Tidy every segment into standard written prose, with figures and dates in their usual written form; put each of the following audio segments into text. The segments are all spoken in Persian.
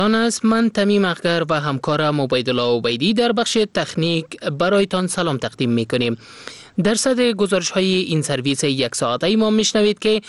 آن است. من تمیم اخگر و همکارم عبیدالله عبیدی در بخش تکنیک برایتان سلام تقدیم میکنیم. در صدر گزارش های این سرویس یک ساعته ما میشنوید که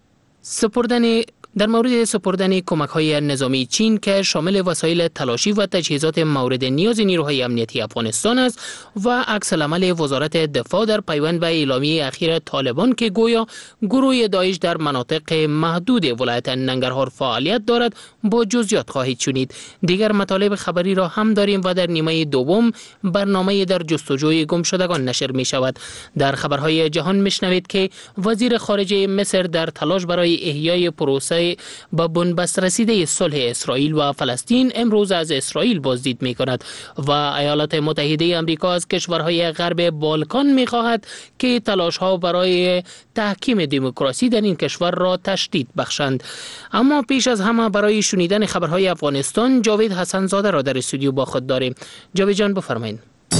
در مورد سپردن کمک های نظامی چین که شامل وسایل تلاشی و تجهیزات مورد نیاز نیروهای امنیتی افغانستان است و عکس العمل وزارت دفاع در پیوند به اعلامیه اخیر طالبان که گویا گروه داعش در مناطق محدود ولایت ننگرهار فعالیت دارد با جزئیات خواهید شنید. دیگر مطالب خبری را هم داریم و در نیمه دوم برنامه در جستجوی گمشدگان نشر می شود. در خبرهای جهان میشنوید که وزیر خارجه مصر در تلاش برای احیای پروسه با بنبست رسیده صلح اسرائیل و فلسطین امروز از اسرائیل بازدید می کند و ایالات متحده آمریکا از کشورهای غرب بالکان می خواهد که تلاش ها برای تحکیم دموکراسی در این کشور را تشدید بخشند. اما پیش از همه برای شنیدن خبرهای افغانستان جاوید حسن زاده را در استودیو با خود داریم. جاوید جان بفرمایید.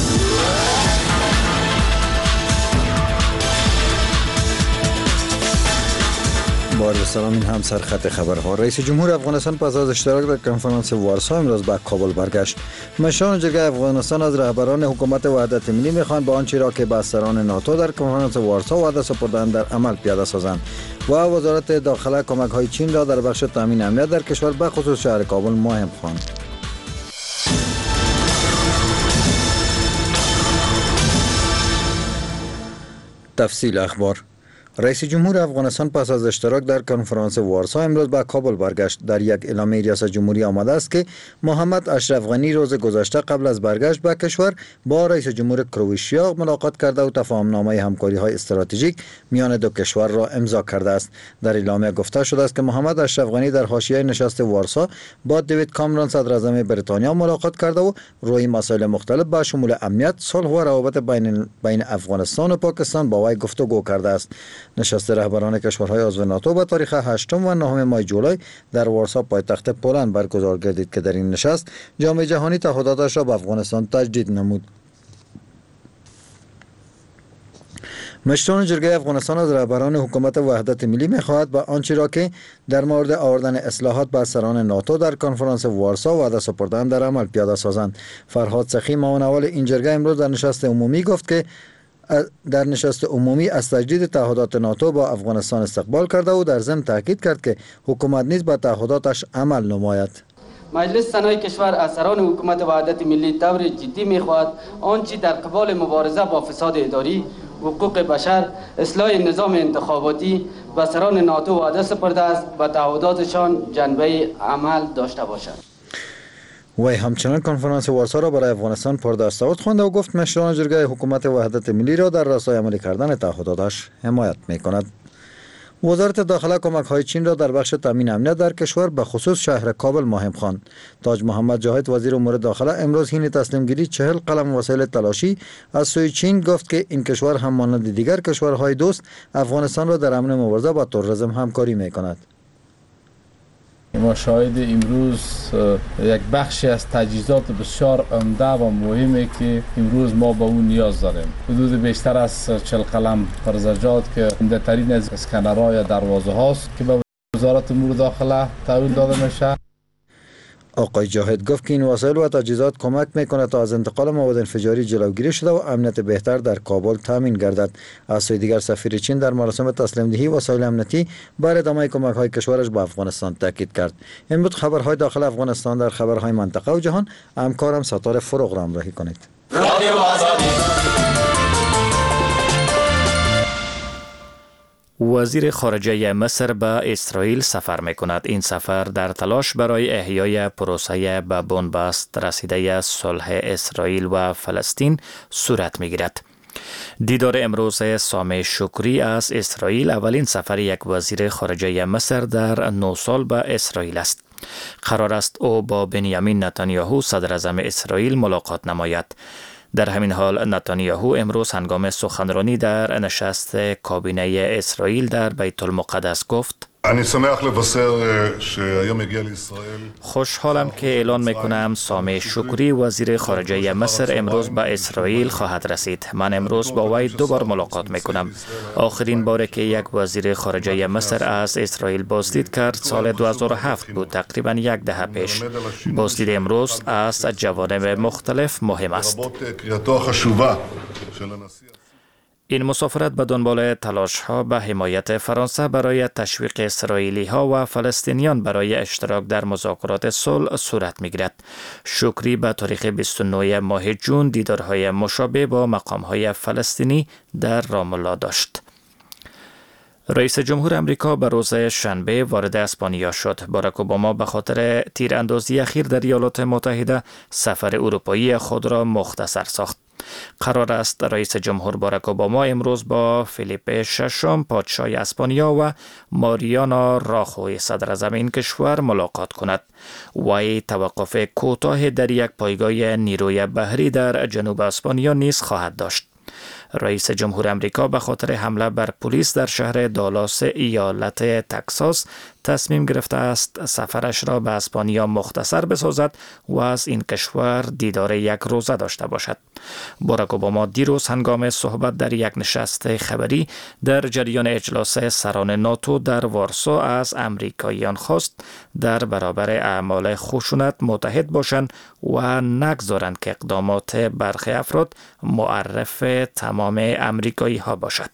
با سلام، این هم سرخط خبرها. رئیس جمهور افغانستان پس از اشتراک در کنفرانس وارسا امروز به کابل برگشت. مشران جرگه افغانستان از رهبران حکومت وحدت ملی میخواهند با آنچه را که به افسران ناتو در کنفرانس وارسا وعده سپردند در عمل پیاده سازند و وزارت داخله کمک های چین را در بخش تامین امنیت در کشور به خصوص شهر کابل مهم خواند. تفصیل اخبار. رئیس جمهور افغانستان پس از اشتراک در کنفرانس وارسا امروز به کابل برگشت. در یک اعلامیه ریاست جمهوری آمده است که محمد اشرف غنی روز گذشته قبل از برگشت به کشور با رئیس جمهور کرواتیا ملاقات کرده و تفاهم‌نامه همکاری‌های استراتژیک میان دو کشور را امضا کرده است. در اعلامیه گفته شده است که محمد اشرف غنی در حاشیه نشست وارسا با دیوید کامرون صدر اعظم بریتانیا ملاقات کرده و روی مسائل مختلف با شمول امنیت، صلح و روابط بین افغانستان و پاکستان با وی گفتگو کرده است. نشست رهبران کشورهای عضو ناتو به تاریخ 8 و 9 ماه جولای در وارسا پایتخت پولند برگزار گردید که در این نشست جامعه جهانی تعهداتش را به افغانستان تجدید نمود. مشران جرگه افغانستان از رهبران حکومت وحدت ملی می‌خواهد با آنچه را که در مورد آوردن اصلاحات به افسران ناتو در کنفرانس وارسا وعده سپردند در عمل پیاده سازند. فرهاد سخی معاون اول این جرگه امروز در نشست عمومی گفت که از تجدید تعهدات ناتو با افغانستان استقبال کرده و در ضمن تاکید کرد که حکومت نیز به تعهداتش عمل نماید. مجلس سنای کشور از سران حکومت وحدت ملی طور جدی می‌خواهد آنچه در قبال مبارزه با فساد اداری، حقوق بشر، اصلاح نظام انتخاباتی و سران ناتو وعده سپرده است و تعهداتشان جنبه عمل داشته باشد. وی همچنان کنفرانس وارسا را برای افغانستان پردستاورد خوانده و گفت مشران جرگه حکومت وحدت ملی را در راستای عملی کردن تعهداتش حمایت می‌کند. وزارت داخله کمک های چین را در بخش تامین امنیت در کشور به خصوص شهر کابل مهم خواند. تاج محمد جاهد وزیر امور داخله امروز حین تسلیم گیری 40 قلم وسایل تلاشی از سوی چین گفت که این کشور هم مانند دیگر کشورهای دوست افغانستان را در امن مبارزه با تروریسم همکاری می‌کند. ما شاهد امروز یک بخشی از تجهیزات بسیار عمده و مهمی که امروز ما به اون نیاز داریم. حدود بیشتر از 40 قلم پرزجات که عمده ترین از اسکنرهای دروازه هاست که به وزارت امور داخله تحویل داده میشه. آقای جاهد گفت که این وسایل و تجهیزات کمک میکند تا از انتقال مواد انفجاری جلوگیری شده و امنیت بهتر در کابل تامین گردد. از سوی دیگر سفیر چین در مراسم تسلیم دهی وسایل امنیتی بر ادامه کمک های کشورش به افغانستان تاکید کرد. این بود خبرهای داخل افغانستان. در خبرهای منطقه و جهان همکارم ستاره فروغ را همراهی کنید. وزیر خارجه مصر به اسرائیل سفر می کند. این سفر در تلاش برای احیای پروسه به بنبست رسیده صلح اسرائیل و فلسطین صورت می گیرد. دیدار امروز سامح شکری از اسرائیل اولین سفر یک وزیر خارجه مصر در 9 سال به اسرائیل است. قرار است او با بنیامین نتانیاهو صدر اعظم اسرائیل ملاقات نماید. در همین حال نتانیاهو امروز هنگام سخنرانی در نشست کابینه اسرائیل در بیت المقدس گفت خوشحالم که اعلان میکنم سامی شکری وزیر خارجه مصر امروز به اسرائیل خواهد رسید. من امروز با وی دوبار ملاقات میکنم. آخرین باره که یک وزیر خارجه مصر از اسرائیل بازدید کرد سال 2007 بود، تقریبا یک دهه پیش. بازدید امروز از جوانب مختلف مهم است. این مسافرت به دنبال تلاش‌ها به حمایت فرانسه برای تشویق اسرائیلی‌ها و فلسطینیان برای اشتراک در مذاکرات صلح صورت می‌گیرد. شکری به تاریخ 29 ماه جون دیدارهای مشابه با مقام‌های فلسطینی در رام الله داشت. رئیس جمهور امریکا به روز شنبه وارد اسپانیا شد. باراک اوباما به خاطر تیراندازی اخیر در ایالات متحده سفر اروپایی خود را مختصر ساخت. قرار است رئیس جمهور باراک اوباما امروز با فیلیپ ششم پادشاه اسپانیا و ماریانا راخوی صدراعظم این کشور ملاقات کند. وی توقف کوتاه در یک پایگاه نیروی بحری در جنوب اسپانیا نیز خواهد داشت. رئیس جمهور امریکا به خاطر حمله بر پلیس در شهر دالاس ایالت تگزاس تصمیم گرفته است سفرش را به اسپانیا مختصر بسازد و از این کشور دیدار یک روزه داشته باشد. باراک اوباما دیروز هنگام صحبت در یک نشست خبری در جریان اجلاس سران ناتو در وارسا از امریکاییان خواست در برابر اعمال خشونت متحد باشند و نگذارند که اقدامات برخی افراد معرف تمام امریکایی ها باشد.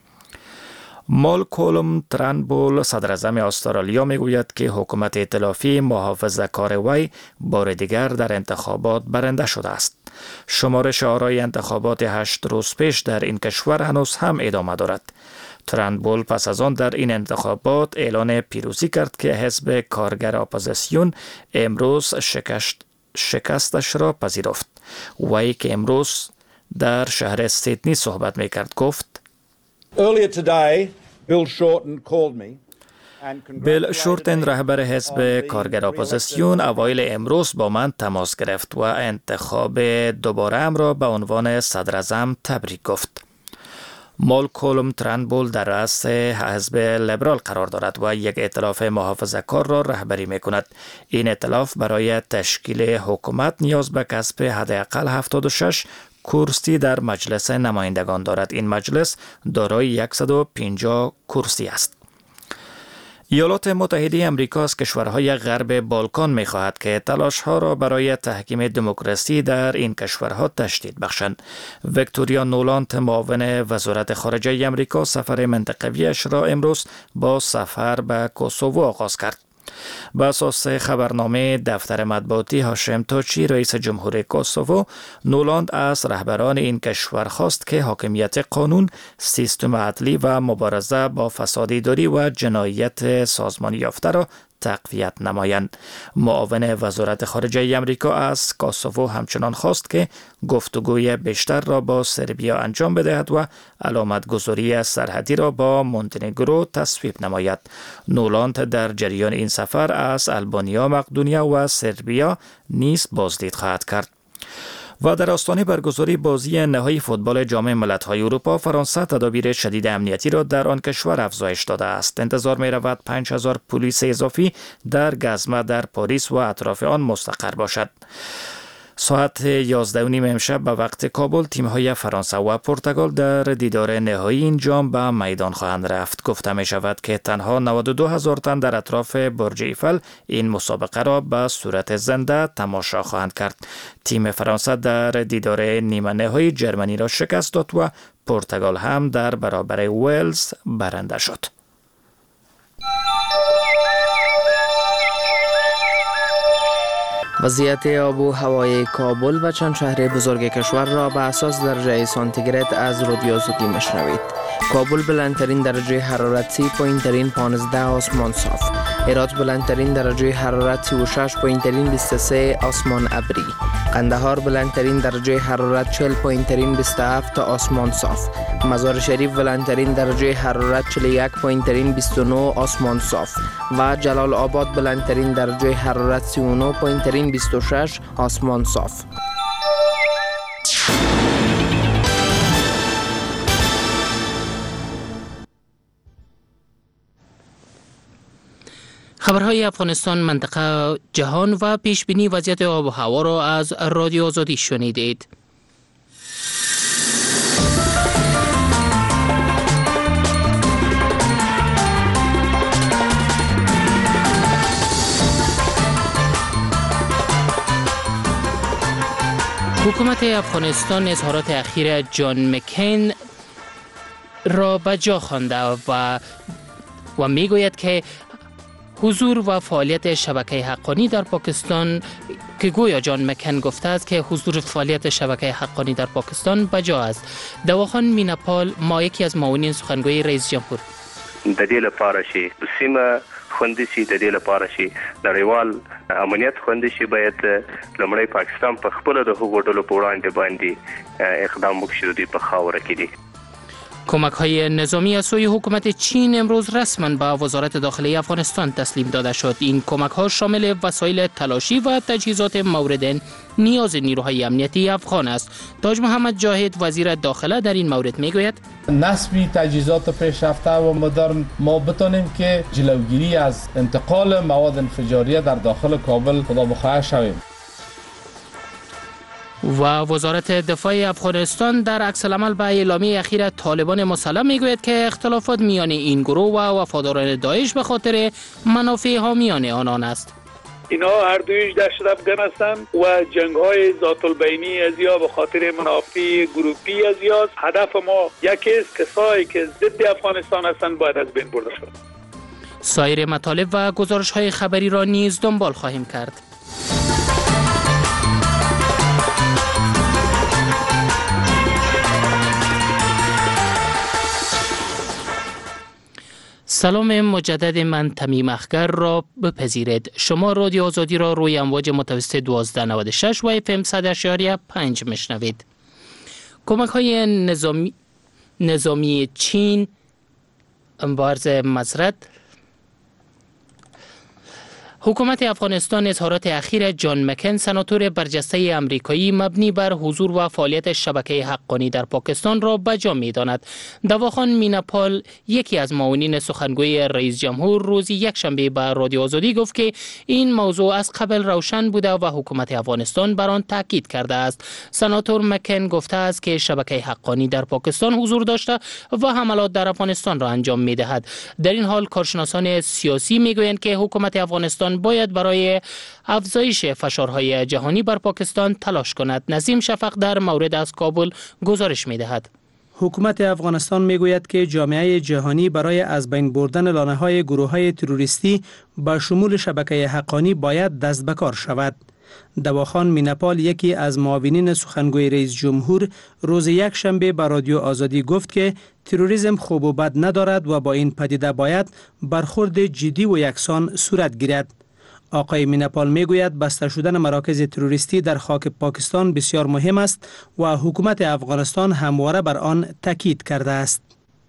مالکولم ترنبول صدراعظم استرالیا میگوید که حکومت ائتلافی محافظه‌کار وی بار دیگر در انتخابات برنده شده است. شمارش آرای انتخابات 8 روز پیش در این کشور هنوز هم ادامه دارد. ترنبول پس از آن در این انتخابات اعلان پیروزی کرد که حزب کارگر اپوزیسیون امروز شکستش را پذیرفت. وی که امروز در شهر سیدنی صحبت میکرد گفت: بیل شورتن رهبر حزب کارگر اپوزیسیون اوایل امروز با من تماس گرفت و انتخاب دوباره ام را به عنوان صدراعظم تبریک گفت. مالکولم ترنبول در رأس حزب لیبرال قرار دارد و یک ائتلاف محافظه‌کار را رهبری می‌کند. این ائتلاف برای تشکیل حکومت نیاز به کسب حداقل 76 کرسی در مجلس نمایندگان دارد. این مجلس دارای 150 کرسی است. ایالات متحده امریکا از کشورهای غرب بالکان می‌خواهد که تلاش‌ها را برای تحکیم دموکراسی در این کشورها تشدید بخشند. ویکتوریا نولانت معاون وزارت خارجه امریکا سفر منطقویش را امروز با سفر به کوسوو آغاز کرد. بر اساس خبرنامه دفتر مطبوعاتی هاشم توچی رئیس جمهور کوسوو، نولاند از رهبران این کشور خواست که حاکمیت قانون، سیستم عدلی و مبارزه با فساد اداری و جنایت سازمانی یافته را تقویت نمایند. معاون وزارت خارجه امریکا از کوسوو همچنان خواست که گفتگوی بیشتر را با سربیا انجام بدهد و علامتگذاری سرحدی را با مونتنگرو تصویب نماید. نولاند در جریان این سفر از البانیا، مقدونیا و سربیا نیز بازدید خواهد کرد. و در آستانه برگزاری بازی نهایی فوتبال جام ملت‌های اروپا، فرانسه تدابیر شدید امنیتی را در آن کشور افزایش داده است. انتظار می‌رود 5000 پلیس اضافی در گزمه در پاریس و اطراف آن مستقر باشد. ساعت 11:30 امشب به وقت کابل تیم‌های فرانسه و پرتغال در دیدار نهایی این جام به میدان خواهند رفت. گفته می شود که تنها 92,000 تن در اطراف برج ایفل این مسابقه را به صورت زنده تماشا خواهند کرد. تیم فرانسه در دیدار نیمه نهایی جرمنی را شکست داد و پرتغال هم در برابر ویلز برنده شد. وضعیت آب و هوای کابل و چند شهر بزرگ کشور را به اساس درجه سانتیگراد از رادیو آزادی مشنوید. کابل بلندترین درجه حرارت 30، پایینترین 15 آسمان صاف. هرات بلندترین درجه حرارت 36، پایینترین 23 آسمان ابری. قندهار بلندترین درجه حرارت 40، پایینترین 27 آسمان صاف. مزار شریف بلندترین درجه حرارت 41، پایینترین 29 آسمان صاف. و جلال آباد بلندترین درجه حرارت 39، پایینترین 26 آسمان صاف. خبرهای افغانستان، منطقه، جهان و پیشبینی وضعیت آب و هوا را از رادیو آزادی شنیدید. حکومت افغانستان اظهارات اخیر جان مکین را به جا خوانده و میگوید که حضور و فعالیت شبکه حقانی در پاکستان، که گویا جان مکن گفته است که حضور فعالیت شبکه حقانی در پاکستان بجا است. دواخان میناپال ما یکی از معاونین سخنگوی رئیس جمهور د دې لپاره چې سیمه خوندي شي، د دې لپاره چې نړیوال امنیت خوندي شي، باید لومړی پاکستان په خپل د هغو ډلو په وړاندې باندې اقدام وکړي دوی په خاوره کې دي. کمک های نظامی از سوی حکومت چین امروز رسما به وزارت داخلی افغانستان تسلیم داده شد. این کمک ها شامل وسایل تلاشی و تجهیزات مورد نیاز نیروهای امنیتی افغان است. تاج محمد جاهد وزیر داخله در این مورد میگوید نصب تجهیزات پیشرفته و مدرن ما بتانیم که جلوگیری از انتقال مواد انفجاریه در داخل کابل خدا بخواه شویم. و وزارت دفاع افغانستان در عکس العمل به اعلامیه اخیر طالبان مسلح میگوید که اختلافات میان این گروه و وفاداران داعش به خاطر منافع حامیان آنان است. اینا هر دویش دهشت افغان هستند و جنگ های ذات البینی از یا به خاطر منافع گروپی از یا. هدف ما یکی است، کسایی که ضد افغانستان هستند باید از بین برده شود. سایر مطالب و گزارش های خبری را نیز دنبال خواهیم کرد. سلام مجدد، من تمیم اخگر را بپذیرید. شما رادیو آزادی را روی امواج متوسط 1296 و FM 100.5 میشنوید. کمک های نظامی چین عرض معذرت. حکومت افغانستان اظهارات اخیر جان مکن سناتور برجسته امریکایی مبنی بر حضور و فعالیت شبکه حقانی در پاکستان را بجا می‌داند. دواخان میناپال یکی از معاونین سخنگوی رئیس جمهور روز یکشنبه به رادیو آزادی گفت که این موضوع از قبل روشن بوده و حکومت افغانستان بر آن تاکید کرده است. سناتور مکن گفته است که شبکه حقانی در پاکستان حضور داشته و حملات در افغانستان را انجام می‌دهد. در این حال کارشناسان سیاسی می‌گویند که حکومت افغانستان باید برای افزایش فشارهای جهانی بر پاکستان تلاش کند. نسیم شفق در مورد از کابل گزارش می‌دهد. حکومت افغانستان میگوید که جامعه جهانی برای از بین بردن لانه‌های گروه‌های تروریستی با شمول شبکه حقانی باید دست به کار شود. دواخان میناپال یکی از معاونین سخنگوی رئیس جمهور روز یکشنبه به رادیو آزادی گفت که تروریسم خوب و بد ندارد و با این پدیده باید برخورد جدی و یکسان صورت گیرد. آقای میناپال میگوید بسته شدن مراکز تروریستی در خاک پاکستان بسیار مهم است و حکومت افغانستان همواره بر آن تاکید کرده است.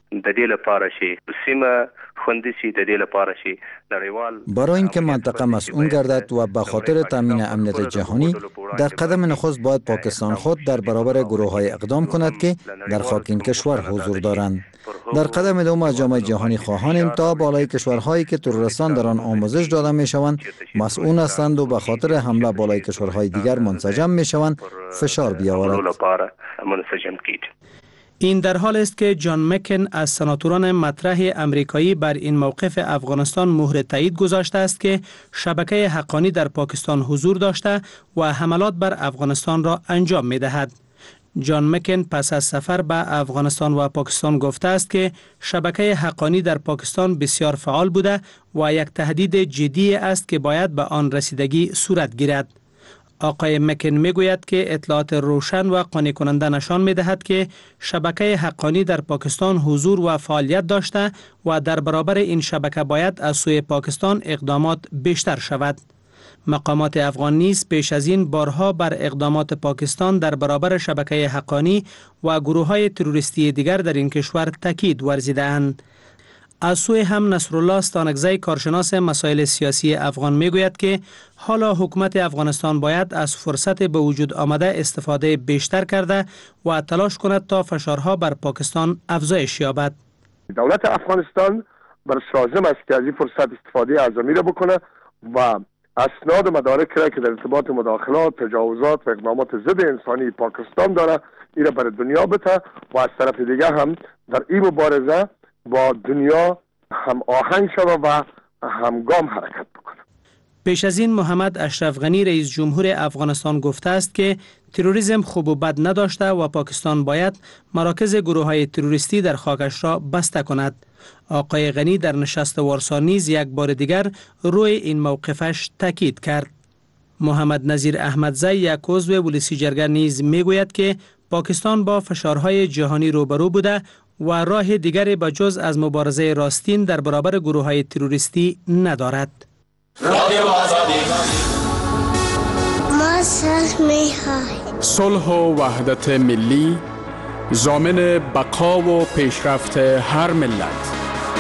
برای اینکه منطقه مسئول گردد و به خاطر تامین امنیت جهانی در قدم نخست باید پاکستان خود در برابر گروه‌های اقدام کند که در خاک این کشور حضور دارند. در قدم دوم از جامعه جهانی خواهانیم تا بالای کشورهایی که تروریستان در آن آموزش داده میشوند مسئول هستند و به خاطر حمله بالای کشورهای دیگر منسجم میشوند فشار بیاورد. این در حال است که جان مکن از سناتوران مطرح امریکایی بر این موقف افغانستان مهر تایید گذاشته است که شبکه حقانی در پاکستان حضور داشته و حملات بر افغانستان را انجام می دهد. جان مکن پس از سفر به افغانستان و پاکستان گفته است که شبکه حقانی در پاکستان بسیار فعال بوده و یک تهدید جدی است که باید به آن رسیدگی صورت گیرد. آقای مکن میگوید که اطلاعات روشن و قانع کننده نشان میدهد که شبکه حقانی در پاکستان حضور و فعالیت داشته و در برابر این شبکه باید از سوی پاکستان اقدامات بیشتر شود. مقامات افغان نیز پیش از این بارها بر اقدامات پاکستان در برابر شبکه حقانی و گروه‌های تروریستی دیگر در این کشور تاکید ورزیده‌اند. از سوی هم نصرالله ستانکزی کارشناس مسائل سیاسی افغان میگوید که حالا حکومت افغانستان باید از فرصت به وجود آمده استفاده بیشتر کرده و تلاش کند تا فشارها بر پاکستان افزایش یابد. دولت افغانستان برش لازم است که از این فرصت استفاده اعظمی را بکنه و اسناد و مدارک را که در ارتباط مداخلات، تجاوزات و اقدامات ضد انسانی پاکستان داره این را برای دنیا بده و از طرف دیگه هم در این مبارزه با دنیا هم آهنگ شود و همگام حرکت بکنه. پیش از این محمد اشرف غنی رئیس جمهور افغانستان گفته است که تروریسم خوب و بد نداشته و پاکستان باید مراکز گروه‌های تروریستی در خاکش را بسته کند. آقای غنی در نشست وارسا نیز یک بار دیگر روی این موقفش تاکید کرد. محمد نظیر احمدزی یک عضو پلیسی جرگه نیز میگوید که پاکستان با فشارهای جهانی روبرو بوده و راه دیگری به جز از مبارزه راستین در برابر گروه‌های تروریستی ندارد. صلح و وحدت ملی ضامن بقا و پیشرفت هر ملت.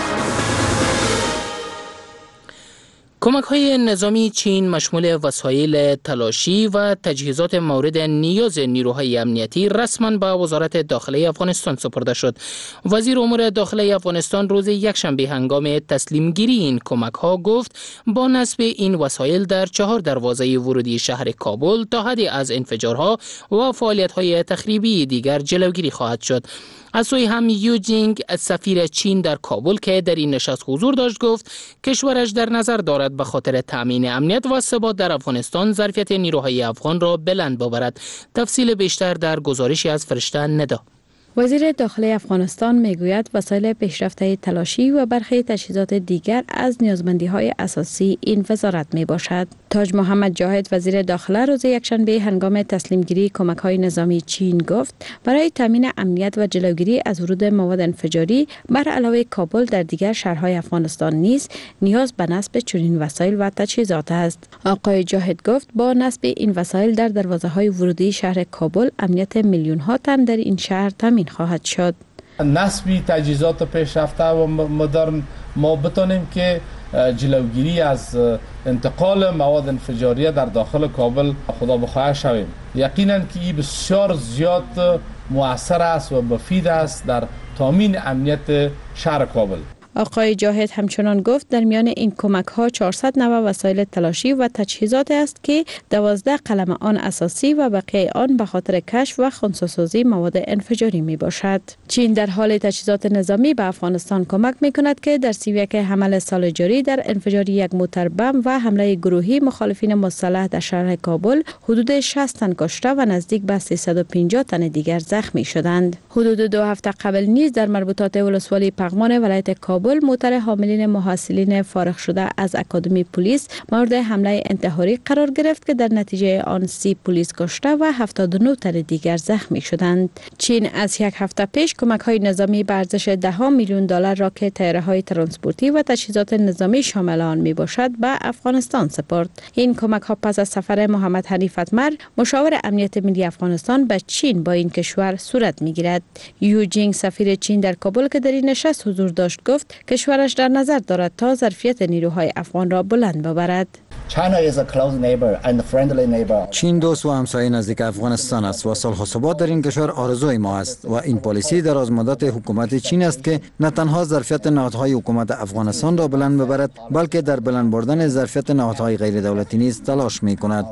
کمک‌های نظامی چین مشمول وسایل تلاشی و تجهیزات مورد نیاز نیروهای امنیتی رسما به وزارت داخله افغانستان سپرده شد. وزیر امور داخله افغانستان روز یکشنبه هنگام تسلیم گیری این کمک‌ها گفت با نصب این وسایل در 4 دروازه ورودی شهر کابل تا حدی از انفجارها و فعالیت‌های تخریبی دیگر جلوگیری خواهد شد. از سوی هم یو جینگ سفیر چین در کابل که در این نشست حضور داشت گفت کشورش در نظر دارد به خاطر تامین امنیت و ثبات در افغانستان ظرفیت نیروهای افغان را بلند ببرد. تفصیل بیشتر در گزارشی از فرشته ندا. وزیر داخله افغانستان میگوید وسایل پیشرفته تلاشی و برخی تجهیزات دیگر از نیازمندی‌های اساسی این وزارت می باشد. تاج محمد جاهد وزیر داخله روز یکشنبه هنگام تسلیم گیری کمک‌های نظامی چین گفت برای تامین امنیت و جلوگیری از ورود مواد انفجاری بر علاوه کابل در دیگر شهرهای افغانستان نیز نیاز به نصب چنین وسایل و تجهیزات است. آقای جاهد گفت با نصب این وسایل در دروازه‌های ورودی شهر کابل امنیت میلیون‌ها تن در این شهر تامین خواهد شد. نصبی تجهیزات پیشرفته و مدرن ما بتانیم که جلوگیری از انتقال مواد انفجاریه در داخل کابل خدا بخواه شویم. یقینا که این بسیار زیاد مؤثر است و مفید است در تامین امنیت شهر کابل. آقای جاهد همچنان گفت در میان این کمک ها 400 نوع وسایل تلاشی و تجهیزات است که 12 قلم آن اساسی و بقیه آن به خاطر کشف و خنثی‌سازی مواد انفجاری می باشد. چین در حال تجهیزات نظامی به افغانستان کمک می کند که در 31 حمل سال جاری در انفجار یک موتر بم و حمله گروهی مخالفین مسلح در شهر کابل حدود 60 تن کشته و نزدیک به 350 تن دیگر زخمی شدند. حدود 2 هفته قبل نیز در مربوطات ولسوالی پغمان ولایت کابل موتر حاملین محصلین فارغ شده از اکادمی پلیس مورد حمله انتحاری قرار گرفت که در نتیجه آن 30 پلیس کشته و 79 تن دیگر زخمی شدند. چین از یک هفته پیش کمک‌های نظامی به ارزش 10 میلیون دلار را که طیاره‌های ترانسپورتی و تجهیزات نظامی شامل آن میباشد به افغانستان سپرد. این کمک‌ها پس از سفر محمد حنیف اتمر مشاور امنیت ملی افغانستان به چین با این کشور صورت میگیرد. یو جینگ سفیر چین در کابل که در این نشست حضور داشت گفت کشورش در نظر دارد تا ظرفیت نیروهای افغان را بلند ببرد. چین دوست و همسایه نزدیک افغانستان است و صلح و ثبات در این کشور آرزوی ما است و این پالیسی درازمدت حکومت چین است که نه تنها ظرفیت نهادهای حکومت افغانستان را بلند ببرد بلکه در بلند بردن ظرفیت نهادهای غیر دولتی نیز تلاش می کند.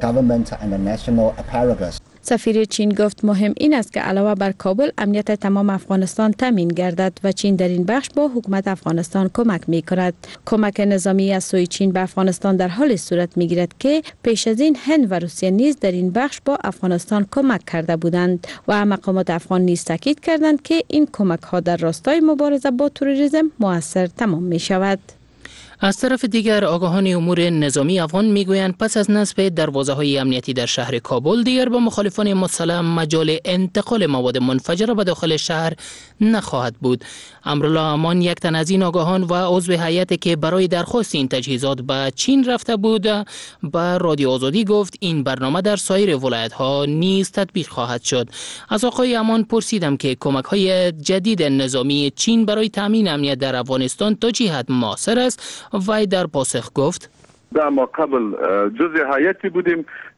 سفیر چین گفت مهم این است که علاوه بر کابل امنیت تمام افغانستان تامین گردد و چین در این بخش با حکومت افغانستان کمک می کند. کمک نظامی از سوی چین به افغانستان در حال صورت می گیرد که پیش از این هند و روسیه نیز در این بخش با افغانستان کمک کرده بودند و مقامات افغان نیز تاکید کردند که این کمک ها در راستای مبارزه با تروریسم مؤثر تمام می شود. از طرف دیگر آگاهان امور نظامی افغان میگویند پس از نصب دروازه‌های امنیتی در شهر کابل دیگر به مخالفان مسلح مجال انتقال مواد منفجره به داخل شهر نخواهد بود. امرالله امان یک تن از این آگاهان و عضو هیئتی که برای درخواست این تجهیزات به چین رفته بود به رادیو آزادی گفت این برنامه در سایر ولایت‌ها نیز تطبیق خواهد شد. از آقای امان پرسیدم که کمک‌های جدید نظامی چین برای تامین امنیت در افغانستان تا چه حد مؤثر است. وی در پاسخ گفت ما قبل جزء هیئتی بودیم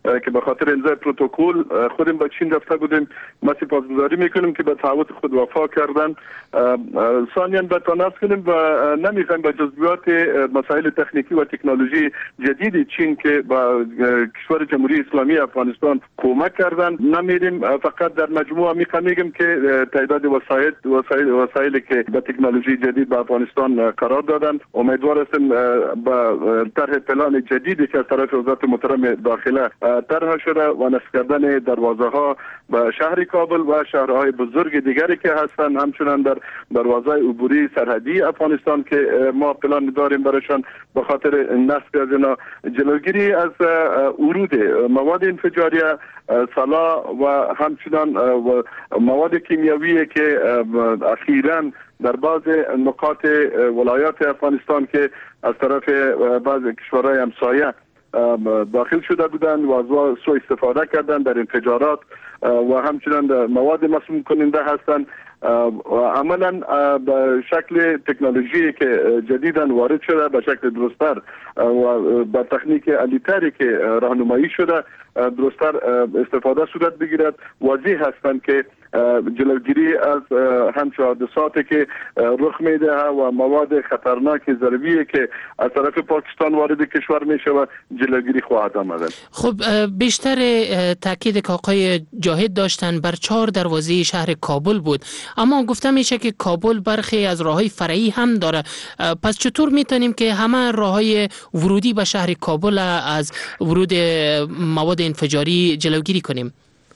که به خاطر امضای پروتکل خودم به چین رفته بودیم. ما سپاسگزاری میکنیم که به تعهد خود وفا کردن. ثانیاً به تناس کنیم و نمیخوایم به جزئیات مسائل تکنیکی و تکنولوژی جدید چین که با کشور جمهوری اسلامی افغانستان کمک کردن نمیریم. فقط در مجموع میگم که تعداد وسایلی که به تکنولوژی جدید به افغانستان قرار دادن، امیدوار هستیم با طرح پلان جدیدی که از طرف وزارت محترم داخله طرح شده و نصب کردن دروازه ها به شهر کابل و شهرهای بزرگ دیگری که هستند، همچنان در دروازه عبوری سرحدی افغانستان که ما پلان داریم برایشان به خاطر نصب از اینا، جلوگیری از ورود مواد انفجاریه، سلاح و همچنان مواد کیمیاوی که اخیراً در بعض نقاط ولایات افغانستان که از طرف بعض کشورهای همسایه داخل شده بودند و از سوء استفاده کردن در انفجارات و همچنان مواد مسموم کننده هستند و عملا به شکل تکنولوژی که جدیداً وارد شده به شکل درست‌تر و با تکنیک علی‌تری که راهنمایی شده درست‌تر استفاده صورت بگیرد. واضح هستند که جلوگیری از همچون حادثاتی که رخ میده و مواد خطرناک ضربی که از طرف پاکستان وارد کشور میشه و جلوگیری خواهد آمد. خب بیشتر تاکید که آقای جاهد داشتن بر 4 دروازه شهر کابل بود، اما گفته میشه که کابل برخی از راههای فرعی هم داره. پس چطور میتونیم که همه راههای ورودی به شهر کابل از ورود مواد انفجاری جلوگیری کنیم؟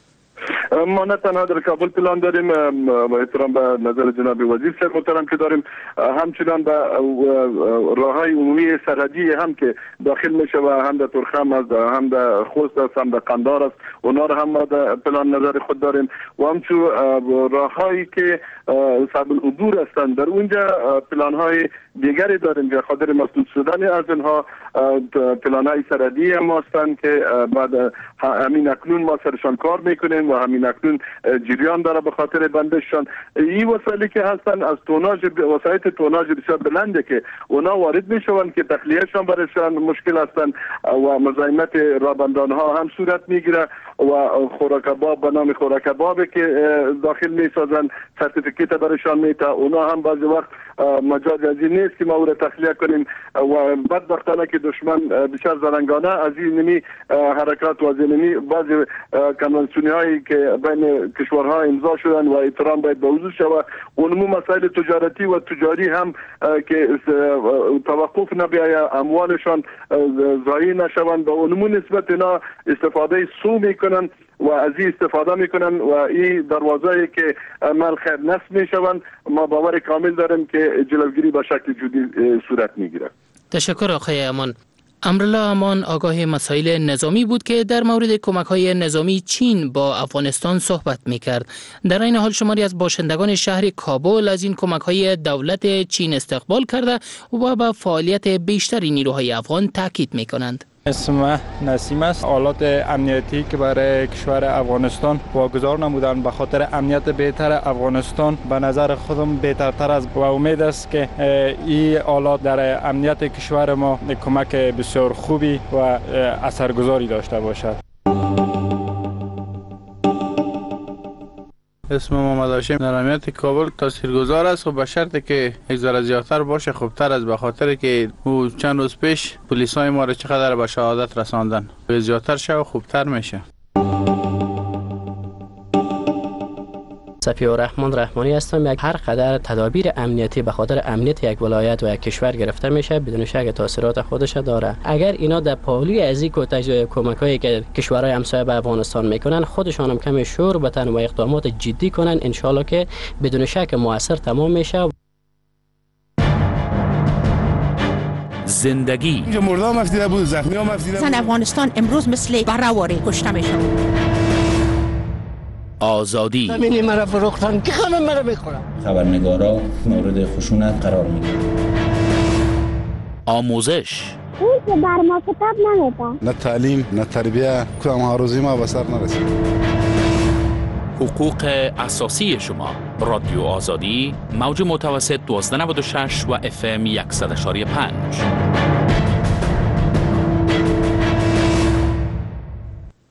ما نه تنها در کابل پلان داریم با احترام به نظر جناب وزیر صاحب محترم که داریم، همچنان به راههای عمومی سرحدی هم که داخل میشه و هم در ترخم است، هم در خوست است، هم در قندار است، اونا رو هم ما در پلان نظر خود داریم و همچون راههایی که صعب العبور هستند در اونجا پلان های دیگری داریم که خاطر مسدود شدن از اینها پلان های سرحدی هم هستند که بعد همین اکنون ما سرشان کار میکنیم و همین اکنون جریان داره به خاطر بندشان. این وسایلی که هستن از توناژ وسایل توناژ بسیار بلنده که اونا وارد میشوند که تخلیهشان برایشان مشکل هستند و مزاحمت رابندان ها هم صورت میگیره و خوراکباب به نام خوراکبابی که داخل میسازن سرتیفیکیت برایشان میته، اونا هم بعضی وقت مجاز از این نیست که ما او را تخلیه کنیم و بدبختانه که دشمن بسیار زرنگانه از این حرکات و از این بعضی کنوانسیونی هایی که بین کشورها امضا شدن و احترام باید به وجود شود، اونمو مسائل تجارتی و تجاری هم که توقف نبیاید، اموالشان ضایع نشوند، به اونمو نسبت اینا استفاده سو میکنن و از این استفاده میکنن و این دروازه‌ای که عمل خیر نصب میشوند ما باور کامل داریم که جلوگیری به شکل جدی صورت میگیره. تشکر آقای امان. امرالله امان آگاه مسائل نظامی بود که در مورد کمک‌های نظامی چین با افغانستان صحبت می‌کرد. در این حال شماری از باشندگان شهر کابل از این کمک‌های دولت چین استقبال کرده و به فعالیت بیشتری نیروهای افغان تاکید می‌کنند. اسم نسیم است. آلات امنیتی که برای کشور افغانستان واگذار نمودند به خاطر امنیت بهتر افغانستان به نظر خودم بهترتر است و امید است که این آلات در امنیت کشور ما کمک بسیار خوبی و اثرگذاری داشته باشد. اسم محمد هاشم در امنیت کابل تاثیرگذار است و به شرطی که یک ذره زیادتر باشه خوبتر است، به خاطر که او چند روز پیش پلیسای ما را چقدر به شهادت رساندن، زیادتر شه و خوبتر میشه. صفی رحمانی هستم. هر قدر تدابیر امنیتی به خاطر امنیت یک ولایت و یک کشور گرفته میشه بدون شک تاثیرات خودش داره. اگر اینا در پالوی از این کمک‌هایی که کشورهای همسایه به افغانستان میکنن خودشان هم کمی شور بتن و اقدامات جدی کنن، انشالله که بدون شک موثر تمام میشه. زندگی اینجا مردم مفیده بود، زخمی ها مفیده بود. افغانستان امروز مثل براواری کشته میشه. آزادی زمین مرا فروختن که همه مرا میخورن. خبرنگارا مورد خشونت قرار میگیرن. آموزش اون که بر ما کتاب نمیده. نه تعلیم نه تربیه کدام هاروزی ما به سر نرسید. حقوق اساسی شما. رادیو آزادی موج متوسط 1296 و FM 100.5.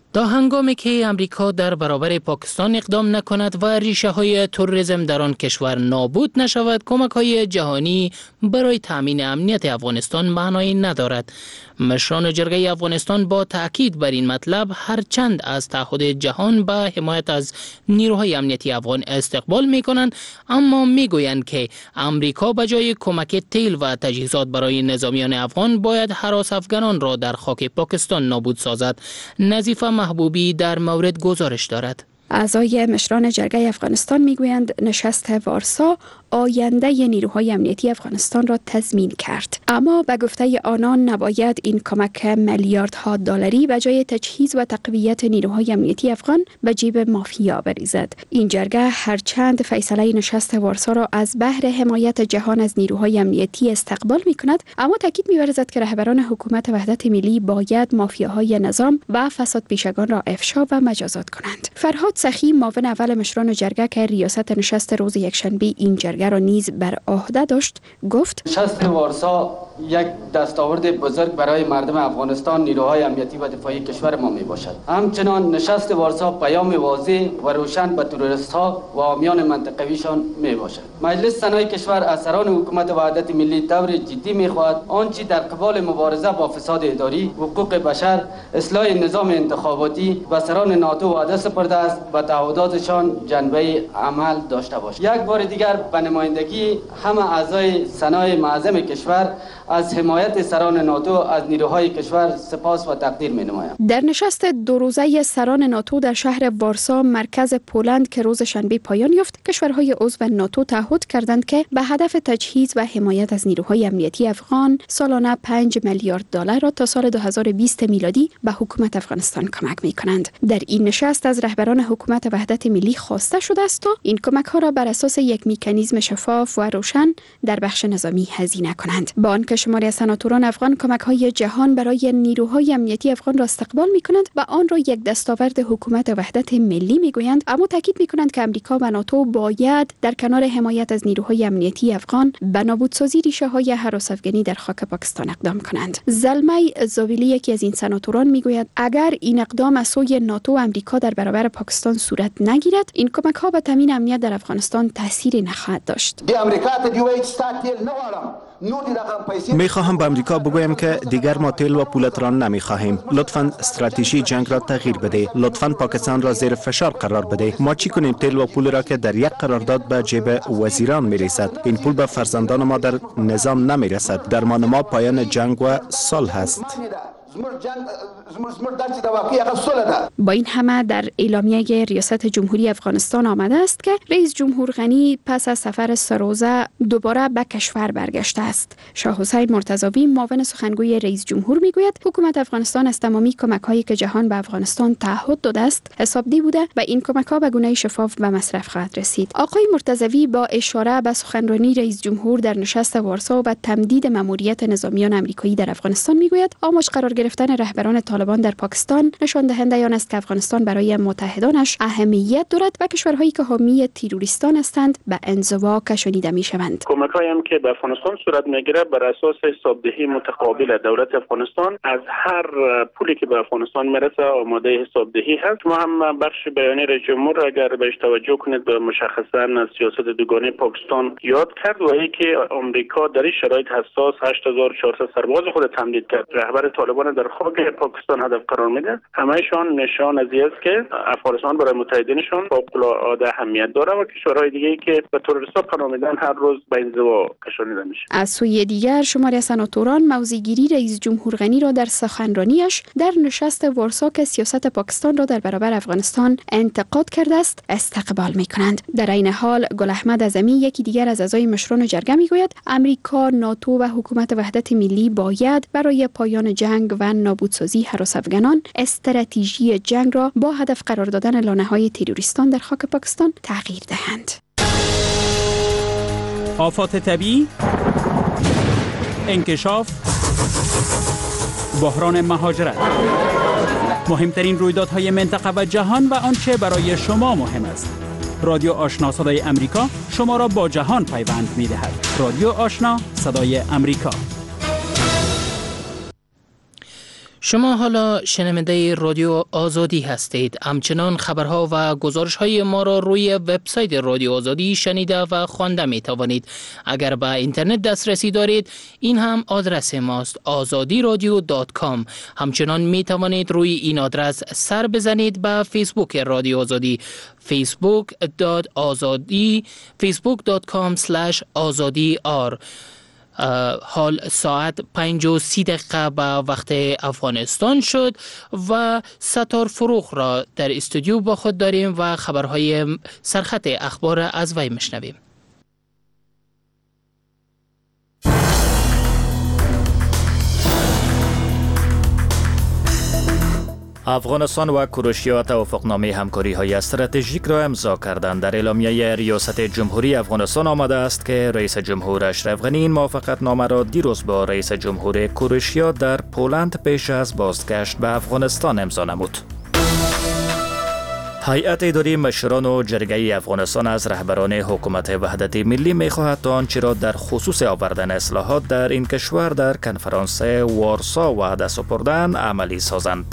تا هنگامی که امریکا در برابر پاکستان اقدام نکند و ریشه های تروریسم در آن کشور نابود نشود، کمک های جهانی برای تامین امنیت افغانستان معنایی ندارد. مشران جرگه افغانستان با تاکید بر این مطلب هرچند از تعهد جهان به حمایت از نیروهای امنیتی افغان استقبال می کنند، اما می گویند که امریکا به جای کمک تیل و تجهیزات برای نظامیان افغان باید هراس افغانان را در خاک پاکستان نابود سازد. نظیفه محبوبی در مورد گزارش دارد. اعضای مشران جرگه افغانستان میگویند نشست وارسا آینده نیروهای امنیتی افغانستان را تضمین کرد، اما به گفته آنان نباید این کمک میلیاردها دلاری به جای تجهیز و تقویت نیروهای امنیتی افغان به جیب مافیا بریزد. این جرگه هرچند فیصله نشست وارسا را از بهر حمایت جهان از نیروهای امنیتی استقبال می کند، اما تاکید می‌ورزد که رهبران حکومت وحدت ملی باید مافیاهای نظام و فساد پیشگان را افشا و مجازات کنند. فرهاد سخی، معاون اول مشران جرگه که ریاست نشست روز یکشنبه این جرگه را نیز بر عهده داشت، گفت نشست وارسا یک دستاورد بزرگ برای مردم افغانستان، نیروهای امنیتی و دفاعی کشور ما می باشد. همچنان نشست وارسا پیام واضح و روشن به تروریست ها و حامیان منطقویشان می باشد. مجلس سنای کشور از سران حکومت وحدت ملی طور جدی می خواهد آنچه در قبال مبارزه با فساد اداری، حقوق بشر، اصلاح نظام انتخاباتی و سران ناتو وعده سپرده است و تعهداتشان جنبه عمل داشته باشد. یک بار دیگر به نمایندگی همه اعضای سنای معظم کشور از حمایت سران ناتو از نیروهای کشور سپاس و تقدیر می‌نمایم. در نشست دو روزه سران ناتو در شهر وارسا مرکز پولند که روز شنبه پایان یافت، کشورهای عضو ناتو تعهد کردند که به هدف تجهیز و حمایت از نیروهای امنیتی افغان سالانه 5 میلیارد دلار را تا سال 2020 میلادی به حکومت افغانستان کمک می‌کنند. در این نشست از رهبران حکومت وحدت ملی خواسته شده است تا این کمک‌ها را بر اساس یک مکانیزم شفاف و روشن در بخش نظامی هزینه کنند. با آنکه شماری از سناتوران افغان کمک‌های جهان برای نیروهای امنیتی افغان را استقبال می‌کنند و آن را یک دستاورد حکومت وحدت ملی می‌گویند، اما تاکید می‌کنند که امریکا و ناتو باید در کنار حمایت از نیروهای امنیتی افغان به نابودسازی ریشه‌های هراس افغانی در خاک پاکستان اقدام کنند. زلمه زاویلی، یکی از این سناتوران، می‌گوید اگر این اقدام از سوی ناتو و امریکا در برابر پاکستان صورت نگیرد، این کمک‌ها به تامین امنیت در افغانستان تأثیری نخواهد داشت. میخواهم به امریکا بگویم که دیگر ما تیل و پولت را نمیخواهیم. لطفاً استراتژی جنگ را تغییر بده. لطفاً پاکستان را زیر فشار قرار بده. ما چی کنیم تیل و پول را که در یک قرارداد به جیب وزیران میرسد؟ این پول به فرزندان ما در نظام نمیرسد. درمان ما پایان جنگ و صلح است. با این همه در اعلامیه ریاست جمهوری افغانستان آمده است که رئیس جمهور غنی پس از سفر 3 روزه دوباره به کشور برگشته است. شاه حسین مرتضوی، معاون سخنگوی رئیس جمهور، میگوید حکومت افغانستان از تمامی کمک‌هایی که جهان به افغانستان تعهد داده است حسابدی بوده و این کمک‌ها به گونه شفاف به مصرف خواهد رسید. آقای مرتضوی با اشاره به سخنرانی رئیس جمهور در نشست وارسا و تمدید مأموریت نظامیان آمریکایی در افغانستان میگوید آماج قرار گرفتن رهبران طالبان در پاکستان نشان دهنده آن است که افغانستان برای متحدانش اهمیت دارد و کشورهایی که حامی تروریستان هستند به انزوا کشانیده میشوند. کمک‌هایی هم که به افغانستان صورت میگیره بر اساس حسابدهی متقابل دولت افغانستان از هر پولی که به افغانستان میرسه آماده حسابدهی هست. ما هم بخش بیانیه رئیس جمهور اگر بهش توجه کنید به مشخصا از سیاست دوگانه پاکستان یاد کرد و اینکه آمریکا در این شرایط حساس 8400 سرباز خود تمدید کرد. رهبر طالبان در خاک پاکستان هدف قرار میده. همه‌شان نشان از این است که افغانستان برای متحدینشان فوق‌العاده اهمیت داره و کشورهای دیگه‌ای که به تروریست‌ها پناه میدن هر روز به انزوا کشانیده میشه. از سوی دیگر شماری از سناتوران موضع‌گیری رئیس جمهور غنی را در سخنرانیش در نشست وارسا که سیاست پاکستان را در برابر افغانستان انتقاد کرده است استقبال می‌کنند. در این حال گل احمد اعظمی، یکی دیگر از اعضای مشران جرگه، میگوید امریکا، ناتو و حکومت وحدت ملی باید برای پایان جنگ و نابودسازی هراس افغانان استراتژی جنگ را با هدف قرار دادن لانه‌های تروریستان در خاک پاکستان تغییر دهند. آفات طبیعی، انکشاف، بحران مهاجرت، مهمترین رویدادهای منطقه و جهان و آنچه برای شما مهم است. رادیو آشنا صدای امریکا شما را با جهان پیوند می‌دهد. رادیو آشنا صدای امریکا. شما حالا شنونده رادیو آزادی هستید. همچنان خبرها و گزارش‌های ما را روی وبسایت رادیو آزادی شنیده و خوانده می توانید. اگر به اینترنت دسترسی دارید، این هم آدرس ماست: azadiradio.com. همچنان می توانید روی این آدرس سر بزنید به فیسبوک رادیو آزادی، facebook.com/azadiyar. حال ساعت 5:30 به وقت افغانستان شد و ستار فروخ را در استودیو با خود داریم و خبرهای سرخط اخبار از وی میشنویم. افغانستان و کروشیا توافقنامه همکاری‌های استراتژیک را امضا کردند. در اعلامیه ریاست جمهوری افغانستان آمده است که رئیس جمهور اشرف غنی این موافقتنامه را دیروز با رئیس جمهور کروشیا در پولند پیش از بازگشت به افغانستان امضا نمود. هیئت اداری مشران و جرگه افغانستان از رهبران حکومت وحدت ملی می‌خواهد تا آنچه را در خصوص آوردن اصلاحات در این کشور در کنفرانس وارسا وعده سپردند عملی سازند.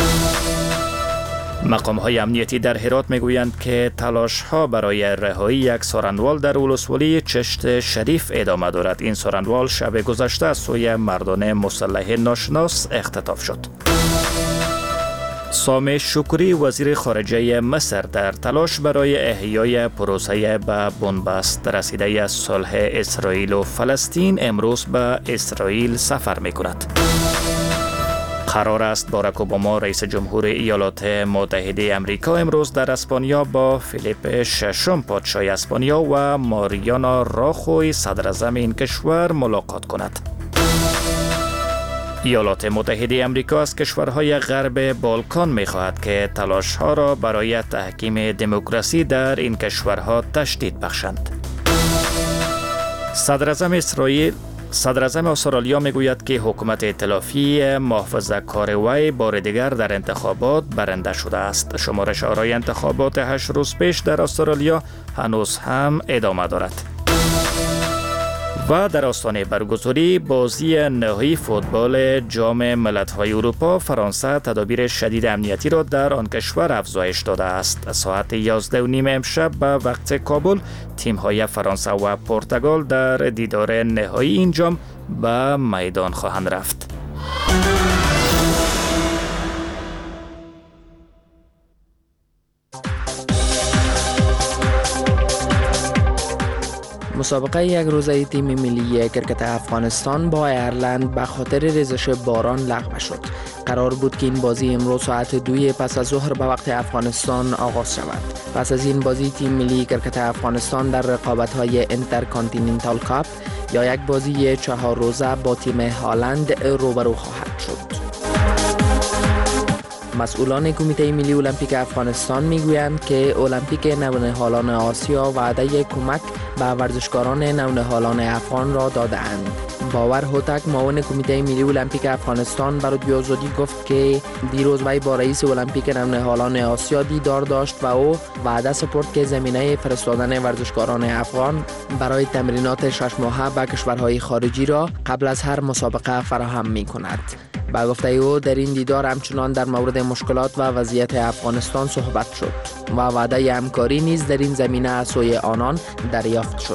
مقام‌های امنیتی در هرات میگویند که تلاش‌ها برای رهایی یک سارنوال در ولسوالی چشت شریف ادامه دارد. این سارنوال شب گذشته از سوی مردان مسلح ناشناس اختطاف شد. سامح شکری وزیر خارجه مصر در تلاش برای احیای پروسه به بنبست رسیده از صلح اسرائیل و فلسطین امروز به اسرائیل سفر می‌کند. قرار است باراک اوباما رئیس جمهور ایالات متحده امریکا امروز در اسپانیا با فیلیپ ششم پادشاه اسپانیا و ماریانا راخوی صدر اعظم این کشور ملاقات کند. ایالات متحده امریکا از کشورهای غرب بالکان می‌خواهد که تلاش‌ها را برای تحکیم دموکراسی در این کشورها تشدید بخشند. صدر اعظم استرالیا میگوید که حکومت ائتلافی محافظه‌کار وی بار دیگر در انتخابات برنده شده است. شمارش آرای انتخابات 8 روز پیش در استرالیا هنوز هم ادامه دارد. و در آستانه برگزاری بازی نهایی فوتبال جام ملت‌های اروپا، فرانسه تدابیر شدید امنیتی را در آن کشور افزایش داده است. ساعت 11:30 امشب به وقت کابل تیم‌های فرانسه و پرتغال در دیدار نهایی این جام به میدان خواهند رفت. مسابقه یک روزه تیم ملی کرکت افغانستان با ایرلند به خاطر ریزش باران لغو شد. قرار بود که این بازی امروز ساعت 2 پس از ظهر به وقت افغانستان آغاز شود. پس از این بازی تیم ملی کرکت افغانستان در رقابت‌های اینترکانتیننتال کاپ یا یک بازی 4 روزه با تیم هالند روبرو خواهد شد. مسئولان کمیته ملی المپیک افغانستان میگویند که المپیک نونهالان آسیا وعده کمک به ورزشکاران نونهالان افغان را داده‌اند. باور هوتک معاون کمیته ملی المپیک افغانستان به رادیو آزادی گفت که دیروز وی با رئیس المپیک نونهالان آسیا دیدار داشت و او وعده سپرد که زمینه فرستادن ورزشکاران افغان برای تمرینات 6 ماهه به کشورهای خارجی را قبل از هر مسابقه فراهم می‌کند. با گفته او در این دیدار همچنان در مورد مشکلات و وضعیت افغانستان صحبت شد و وعده همکاری نیز در این زمینه از سوی آنان دریافت شد.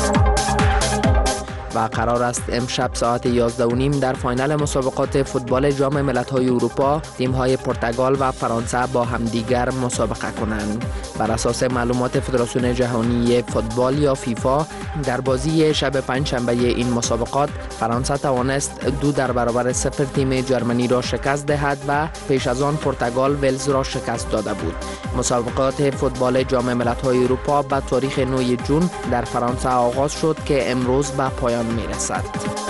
و قرار است امشب ساعت 11:30 در فاینال مسابقات فوتبال جام ملت‌های اروپا تیم‌های پرتغال و فرانسه با همدیگر مسابقه کنند. بر اساس معلومات فدراسیون جهانی فوتبال یا فیفا در بازی شب پنجشنبه این مسابقات فرانسه توانست 2-0 تیم جرمنی را شکست دهد و پیش از آن پرتغال ولز را شکست داده بود. مسابقات فوتبال جام ملت‌های اروپا به تاریخ 9 جون در فرانسه آغاز شد که امروز به پایان میرسد.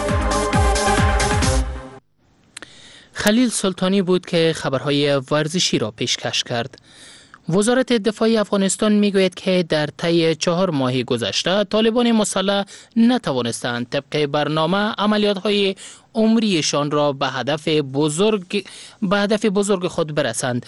خلیل سلطانی بود که خبرهای ورزشی را پیشکش کرد. وزارت دفاع افغانستان میگوید که در طی 4 ماه گذشته طالبان مسلح نتوانستند طبق برنامه عملیات‌های عمریشان را به هدف بزرگ خود برسند.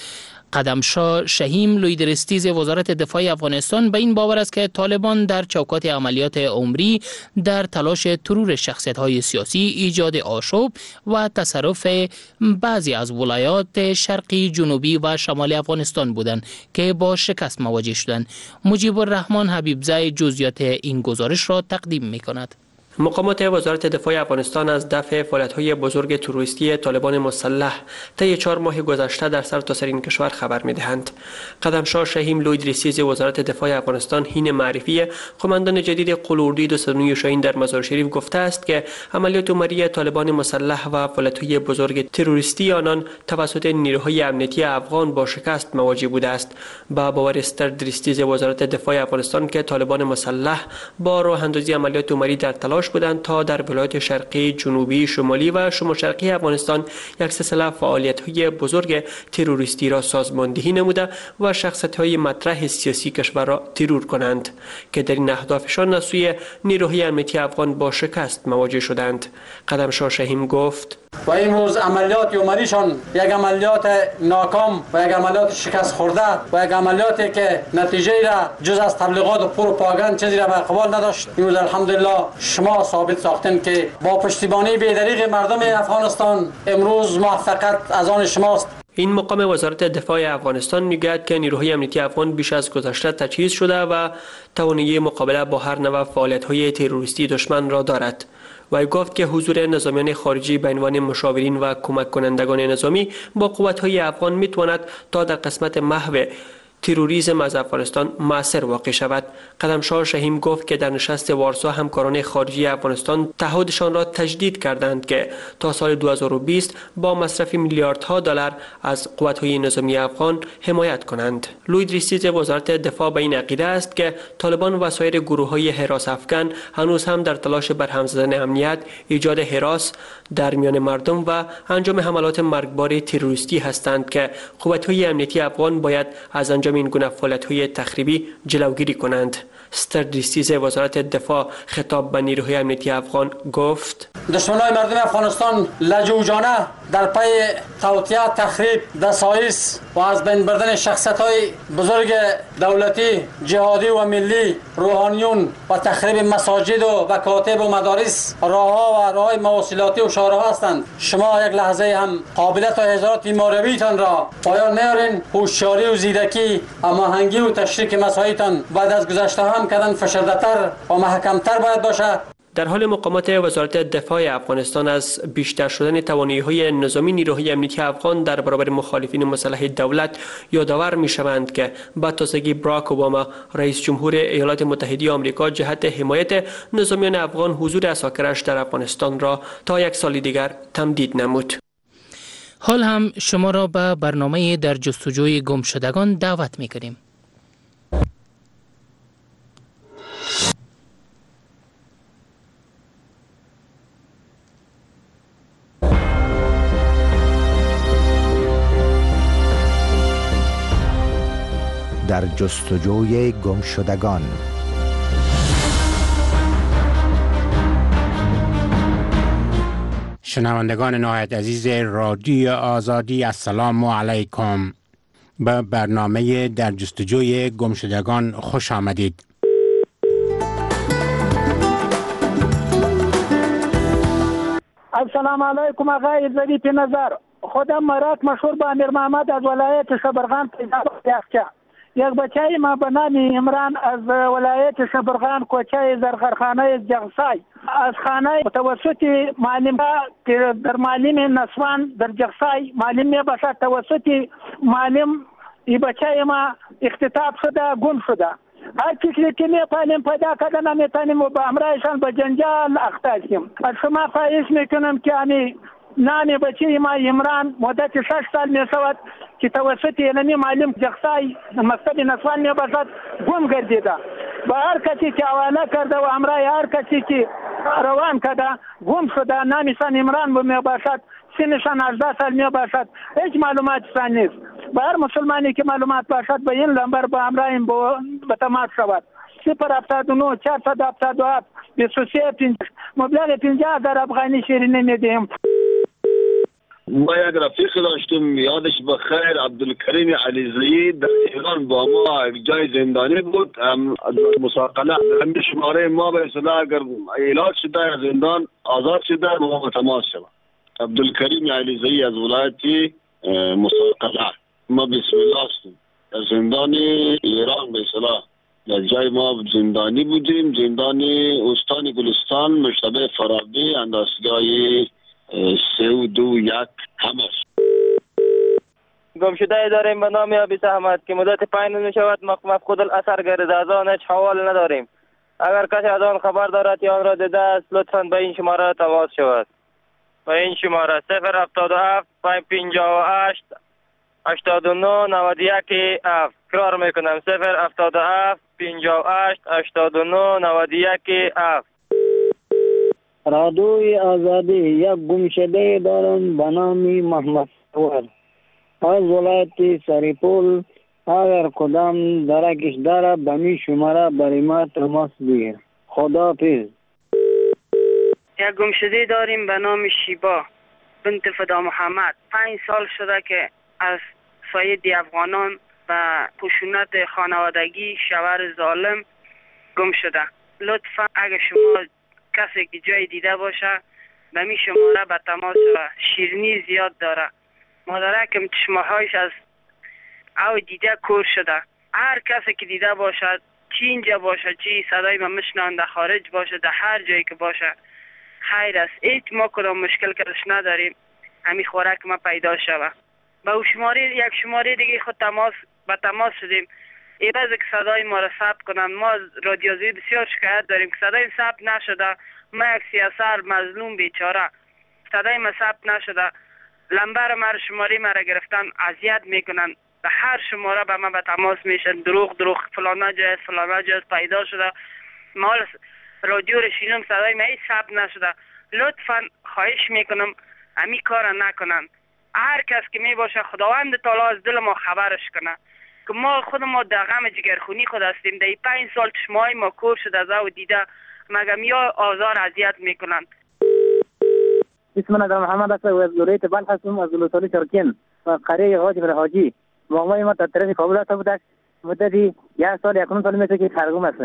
قدمشاه شهیم لویدرستیز وزارت دفاع افغانستان به این باور است که طالبان در چوکات عملیات عمری در تلاش ترور شخصیت‌های سیاسی، ایجاد آشوب و تصرف بعضی از ولایات شرقی، جنوبی و شمال افغانستان بودند که با شکست مواجه شدند. مجیب الرحمن حبیبزای جزئیات این گزارش را تقدیم می‌کند. مقامات وزارت دفاع افغانستان از دفع فعالیت‌های بزرگ تروریستی طالبان مسلح طی 4 ماه گذشته در سرتاسر این کشور خبر می‌دهند. قدمشاه شهیم لویدرستیز وزارت دفاع افغانستان حین معرفی قماندان جدید قلوردی 209 شاهین در مزار شریف گفته است که عملیات عمری طالبان مسلح و فعالیت‌های بزرگ تروریستی آنان توسط نیروهای امنیتی افغان با شکست مواجه بوده است. با باور استردرستیز وزارت دفاع افغانستان که طالبان مسلح با راه اندازی عملیات عمری در تلاش بودند تا در ولایات شرقی، جنوبی، شمالی و شمال شرقی افغانستان یک سلسله فعالیت‌های بزرگ تروریستی را سازماندهی نموده و شخصیت‌های مطرح سیاسی کشور را ترور کنند که در این اهدافشان از سوی نیروهای امنیتی افغان با شکست مواجه شدند. قدمشاه شهیم گفت: و این روز عملیات عمریشان یک عملیات ناکام و یک عملیات شکست خورده و یک عملیاتی که نتیجه را جز از تبلیغات و پروپاگاند چیزی را به اقبال نداشت. این روز الحمدلله شما ثابت ساختین که با پشتیبانی بی‌دریغ مردم افغانستان امروز موفقیت از آن شماست. این مقام وزارت دفاع افغانستان میگوید که نیروهای امنیتی افغان بیش از گذشته تجهیز شده و توانایی مقابله با هر نوع فعالیت‌های تروریستی دشمن را دارد. و گفت که حضور نظامیان خارجی به عنوان مشاورین و کمک کنندگان نظامی با قوت‌های افغان میتواند تا در قسمت محو تروریسم از افغانستان مؤثر واقع شود. قدمشاه شهیم گفت که در نشست وارسا همکاران خارجی افغانستان تعهدشان را تجدید کردند که تا سال 2020 با مصرف میلیاردها دلار از قوت‌های نظامی افغان حمایت کنند. لویدرستیز وزارت دفاع به این عقیده است که طالبان و سایر گروه‌های هراس افغان هنوز هم در تلاش برهم زدن امنیت، ایجاد هراس در میان مردم و انجام حملات مرگبار تروریستی هستند که قوت‌های امنیتی افغان باید از انجام این گونه فعالیت‌های تخریبی جلوگیری کنند. استردرستیز وزارت دفاع خطاب به نیروهای امنیتی افغان گفت: دشمنان مردم افغانستان لجوجانه در پی توطئه، تخریب، دسایس و از بین بردن شخصیت‌های بزرگ دولتی، جهادی و ملی، روحانیون و تخریب مساجد و مکاتب و مدارس، راه‌ها و راه‌های مواصلاتی و شهرها هستند. شما یک لحظه هم قابلیت و هزارات مارویتان را پایان نیارین. هوشیاری و زیرکی، هماهنگی و تشریک مساعیتان بعد از گذشته هم کردن فشرده‌تر و محکم‌تر باید باشد. در حال مقامات وزارت دفاع افغانستان از بیشتر شدن توانایی‌های نظامی نیروهای امنیتی افغان در برابر مخالفین مسلح دولت یادآور می‌شوند که با تازگی باراک اوباما رئیس جمهور ایالات متحده آمریکا جهت حمایت نظامیان افغان حضور عساکرش در افغانستان را تا 1 سال دیگر تمدید نمود. حال هم شما را به برنامه در جستجوی گمشدگان دعوت می‌کنیم. در جستجوی گمشدگان. شنوندگان نهایت عزیز رادیو آزادی، السلام علیکم. به برنامه در جستجوی گمشدگان خوش آمدید. السلام علیکم آقای ظریف نظر. خودم مراد مشهور به امیر محمد از ولایت شبرغان پیدا یافته. یک بچه ما به نام عمران از ولایت شبرغان کوچه زرغرخانه جغسای از خانه توسط معلم که در معلم نسوان در جغسای معلم می باشد توسط معلم این بچه ما اختطاف شده، گم شده. هر چیزی که می‌پالیم پیدا کردن نمی‌تونیم و به امرایشان به جنجال اخته شیم. از شما خواهش میکنم که نام بچه ما عمران مدت 6 سال میشود که توسط علمی معلم جغسای مکتب نسوان میباشد گم گردیده. و هر کسی که حواله کرده و امرای هر کسی که روان کرده گم شده. نامشان عمران میباشد، سنشان 18 سال میباشد، هیچ معلوماتشان نیست. به هر مسلمانی که معلومات باشد به این نمبر به امرایم به تماس شود. 079 477 23 مبلغ 50,000 افغانی شیرینی میدیم. ما یک رفیق داشتیم یادش بخیر، عبدالکریم علیزایی، در ایران با ما جای زندانی بود. مساقله همین شماره ما به اصطلاح اگر علاج شده از زندان آزاد شده با ما تماس شد. عبدالکریم علیزایی از ولایت مساقله. ما بسم الله هستیم در زندان ایران به اصطلاح در جای ما زندانی بودیم، زندان استان گلستان مشتبه فرابی اندازگاه 321 همش. گمشده داریم به نام ابی احمد که مدت 5 روز شود مفقود الاثر گردیده، از آن هیچ حوال نداریم. اگر کسی از آن خبر دارد یا آن را دیده است لطفاً به این شماره تماس شود. به این شماره 077 558 89 91 7. تکرار میکنم 077 58 89 91 7. رادوی آزادی یک گمشده دارم به نام محمد سرور از ولایت سریپول. اگر کدام درکش داره به می شماره برای ما تماس بگیر. خداحافظ. یک گمشده داریم به نام شیبا بنت فدا محمد. 5 سال شده که از ساید افغانان و خشونت خانوادگی شوهر ظالم گم شده. لطفا اگر شما کسی که جای دیده باشه به می شماره به تماس شود. شیرینی زیاد داره. مادرکم چشمهایش از او دیده کور شده. هر کسی که دیده باشد چی اینجا باشه چی صدای ما مشنان در خارج باشه در هر جایی که باشه خیر است. هیچ ما کدام مشکل کردش نداریم. همین خوراک ما پیدا شود. با یک شماره دیگه خود به تماس شدیم. این روز که صدای ما را ثبت کنند. ما رادیویی بسیار شکایت داریم که صدای ثبت نشده. ما یک سیاسر مظلوم بیچاره صدای ما ثبت نشده. لمبر ما شماره ما را گرفتن اذیت میکنن. به هر شماره به ما به تماس میشن. دروغ فلانا جای پیدا شده. ما رادیو را شنیدم صدای ما هیچ ثبت نشده. لطفا خواهش میکنم همین کار نکنن. هر کس که می باشه خداوند تعالی از دل ما خبرش کنه که ما خود ما در غم جگرخونی خود هستیم. در 5 سال چشمای ما کور شده از او دیده مگم یا آزار اذیت میکنن. اسم من محمد است و از ولایت بلخ هستم، از ولسوالی چرکین و قریه حاجی. مامای ما در طرف کابل است بوده. مدتی 1 سال 1 سال میشه که سرگم است.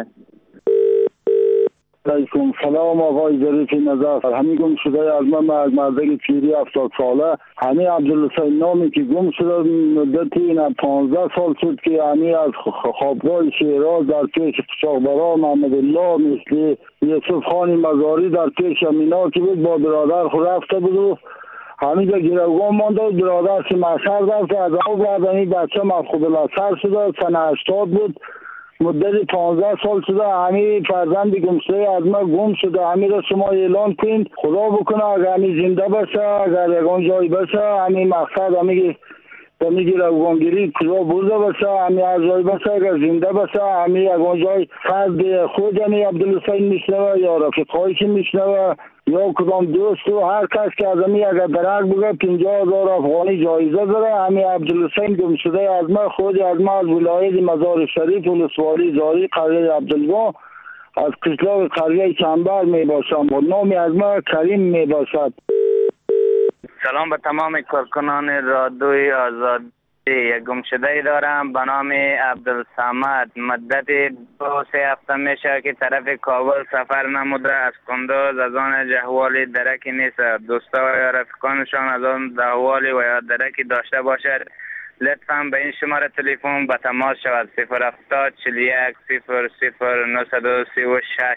علیکم سلام آقای ظریف نظر. همین گم شده از من مردک پیری 70 ساله همین عبدالحسین نامی که گم شده مدتی 15 سال شد که همین از خوابگاه شیراز در پیش قاچاقبران محمد الله مثل یوسف خان مزاری در پیش امینا که بود با برادر خود رفته بود و همین در گروگان مانده. برادر که مشهر رفت از او بعد همین بچه مفقود الاثر شده. سنه 80 بود. مدت 15 سال شده همین فرزند گمشده از ما گم شده. همین را شما اعلان کنید خدا بکنه اگر همین زنده باشه اگر یکان جایی باشه همین مقصد همین میگیره افغانگیری کجا برده باشه همین از جایی باشه اگر زنده باشه همین یکان جای فرد خود همین عبدالحسین میشنوه یا رفیقهایی که میشنوه یا کدام دوست و هر کس که از همین اگر درک بگه 50,000 افغانی جایزه داره. همین عبدالحسین گم شده از ما خود از ما از ولایت مزار شریف ولسوالی زاری قریه عبدالگاه از قشلاق قریه چنبر می باشم با نامی از ما کریم می باشد. سلام به تمام کارکنان رادیوی آزادی. یک گمشده دارم به نام عبدالصمد. مدت 2-3 هفته میشه که طرف کابل سفر نموده. از کندوز از آن جهوالی درکی نیست. دوستا و یا رفیقانشان از آن جهوالی و یا درکی داشته باشد لطفاً به این شماره تلفن به تماس شود. 070 41 00 936.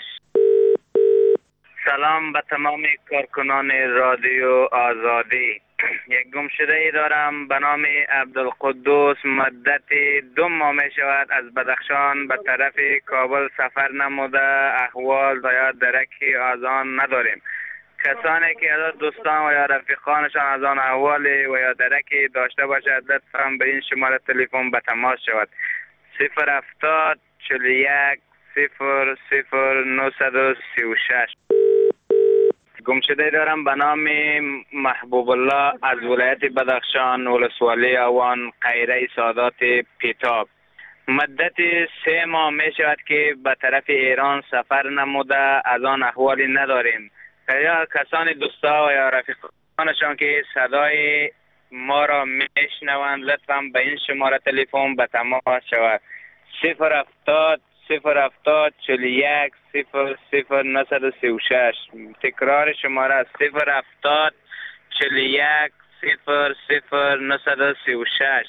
سلام به تمام کارکنان رادیو آزادی. یک گمشده ای دارم به نام عبدالقدوس. مدت 2 ماه می شود از بدخشان به طرف کابل سفر نموده. احوال و یا درکی از آن نداریم. کسانی که از دوستان و یا رفیقانشان از آن احوال و یا درکی داشته باشد لطفاً به این شماره تلفن به تماس شود. 070 41 00 936. گمشده دارم به نام محبوب الله از ولایت بدخشان ولسوالی اوان قیره سادات پیتاب. مدت 3 ماه می شود که به طرف ایران سفر نموده، از آن احوالی نداریم. یا کسان دوستا و یا رفیقانشان که صدای ما را میشنوند لطفا به این شماره تلفن به تماس شود. 070 070 41 00 936. تکرار شماره 070 41 00 936.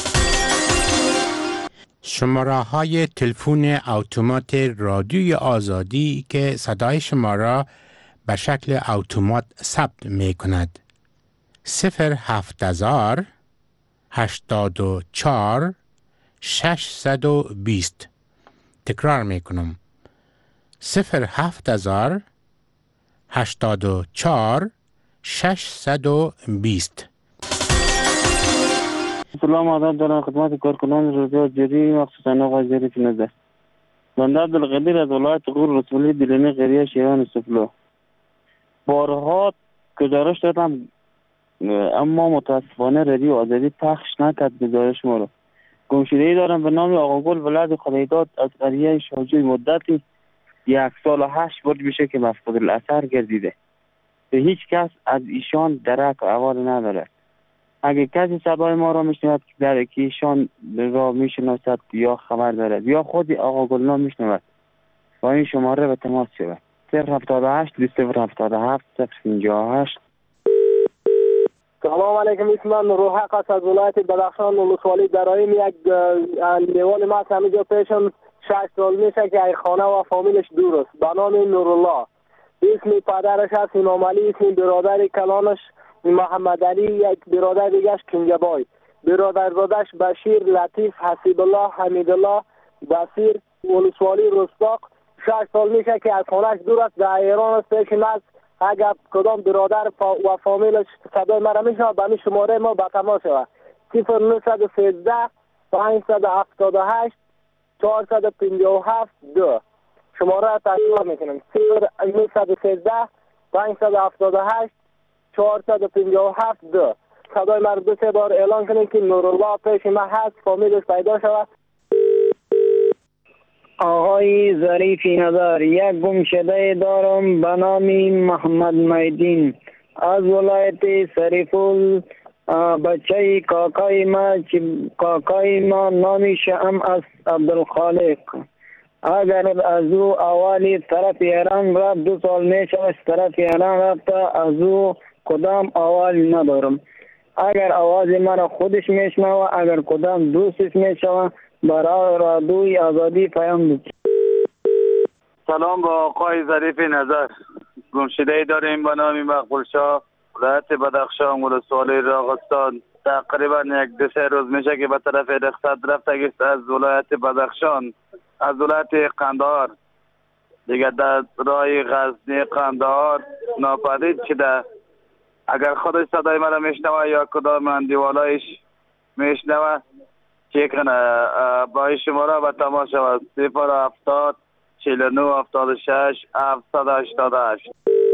شماره های تلفن اتومات رادیوی آزادی که صدای شما را به شکل اتومات ثبت می کند. 070 84 620. تکرار می کنم. 070 84 620. سلام آداب دارم خدمت کارکنان رادیو جری مخصوصا آقای ظریف نظر. بنده عبدالقدیر از ولایت غور رسولی دیلمی قریه شیران سفلو. بارها گزارش دادم اما متاسفانه رادیو آزادی پخش نکرد گزارش ما رو. گمشده‌ای دارم به نام آقا گل ولد خدایداد از قریه شاجوی مدتی 1 سال و 8 ماه میشه که مفقود الاثر گردیده. به هیچ کس از ایشان درک و احوال ندارد. اگه کسی صدای ما را میشنود که ایشان را میشناسد یا خبر دارد یا خود آقا گلنا میشنود با این شماره به تماس شود. 078 277 058. سلام علیکم، اسم من روحق است از ولایت بدخشان ولسوالی درائم. یک لیوان ما همینجا پیشم 6 سال میشه که ای خانه و فامیلش دور است. به نام نورالله. اسم پدرش است امام علی، اسم برادر کلانش محمد علی، یک برادر دیگهش کنجبای، برادرزادش بشیر، لطیف، حسیب الله، حمید الله، بصیر، ولسوالی رستاق. 6 سال میشه که از خانهش دور است، در ایران است. پیشم است اگر کدام برادر و فامیلش صدای مرا میشنوه به این شماره ما به تماس شود. 0913 578 457 2. شماره را تکرار میکنم. 0913 578 457 2. صدای مرا 2-3 بار اعلان کنیم که نورالله پیش ما هست، فامیلش پیدا شود. آقای ظریفی نظر، یک گمشده دارم به نام محمد میدین از ولایت سریپول. بچه کاکای ما نامش هم از عبدالخالق. اگر از او اوالی طرف ایران رفت 2 سال میشه از طرف ایران رفت، از او کدام اوالی ندارم. اگر آواز مرا خودش میشنوه، اگر کدام دوستش میشنوه برای رادیوی آزادی پیام بده. سلام با آقای ظریفی نظر. گمشده‌ای داریم به نام مقبول شاه، ولایت بدخشان ولسوالی راغستان. تقریبا 1-2 روز میشه که به طرف رخصت رفته از ولایت بدخشان، از ولایت قندهار دیگه در راه غزنی قندهار ناپدید شده. اگر خودش صدای مرا میشنوه یا کدام اندیوالایش میشنوه چه کنه با این شماره به تماس شود. 070 49 76 788.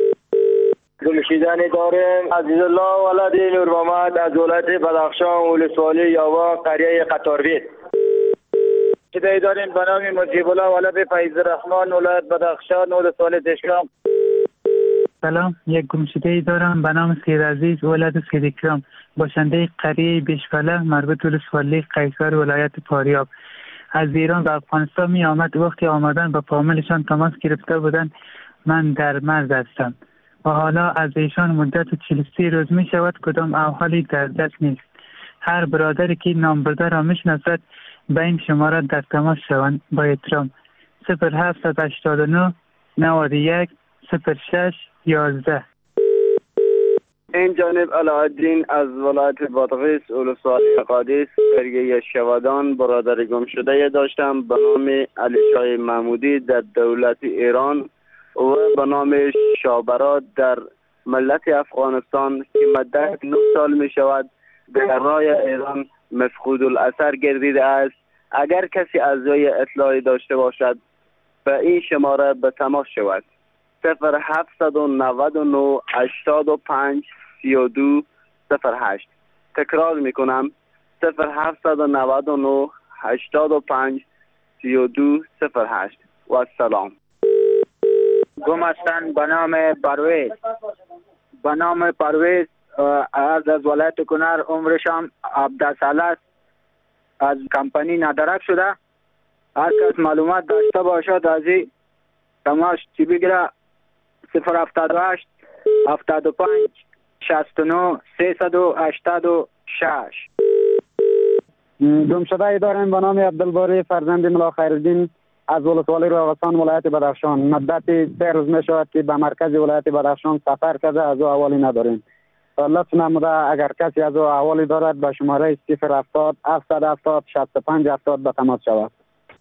گمشدنی داریم عزیز الله ولد نور محمد از ولایت بدخشان ولسوالی یاوا قریه قطاروی. گمشده‌ای داریم به نام مجیب الله ولد فیض الرحمن ولایت بدخشان ولسوالی دشکام. سلام، یک گمشده‌ای دارم به نام سید عزیز ولد سید اکرام، باشنده قریه بیشفله مربوط ولسوالی قیصر ولایت فاریاب. از ایران به افغانستان می آمد. وقتی آمدن با فامیلشان تماس گرفته بودند. من در مرز هستم و حالا از ایشان مدت 43 روز می شود کدام احوالی در دست نیست. هر برادری که نام برده را می شناسد به این شماره در تماس شوند. با احترام. 0789 91 06 11. این جانب علاءالدین از ولایت بادغیس ولسوالی قادس قریه شودان برادر گم شده داشتم به نام علی شاه محمودی در دولت ایران و به نام شابرات در ملت افغانستان که مدت 9 سال می شود در راه ایران مفقود الاثر گردیده است. اگر کسی از وی اطلاعی داشته باشد به این شماره به تماس شود. 0799 85 32 08. تکرار میکنم 0799 85 32 08. و سلام. گم هستند به نام پرویز از ولایت کنر، عمرشان 17 سال است. از کمپانی ندرک شده. هر کس معلومات داشته باشد از این تماس چی بگیره 078 75 69 386. گم شده داریم به نام عبدالباری فرزند ملا خیرالدین از ولسوالی راغستان ولایت بدخشان. مدت 3 روز می شود که به مرکز ولایت بدخشان سفر کرده، از او احوالی نداریم. لطف نموده اگر کسی از او احوالی دارد به شماره 070 770 65 70 به تماس شود.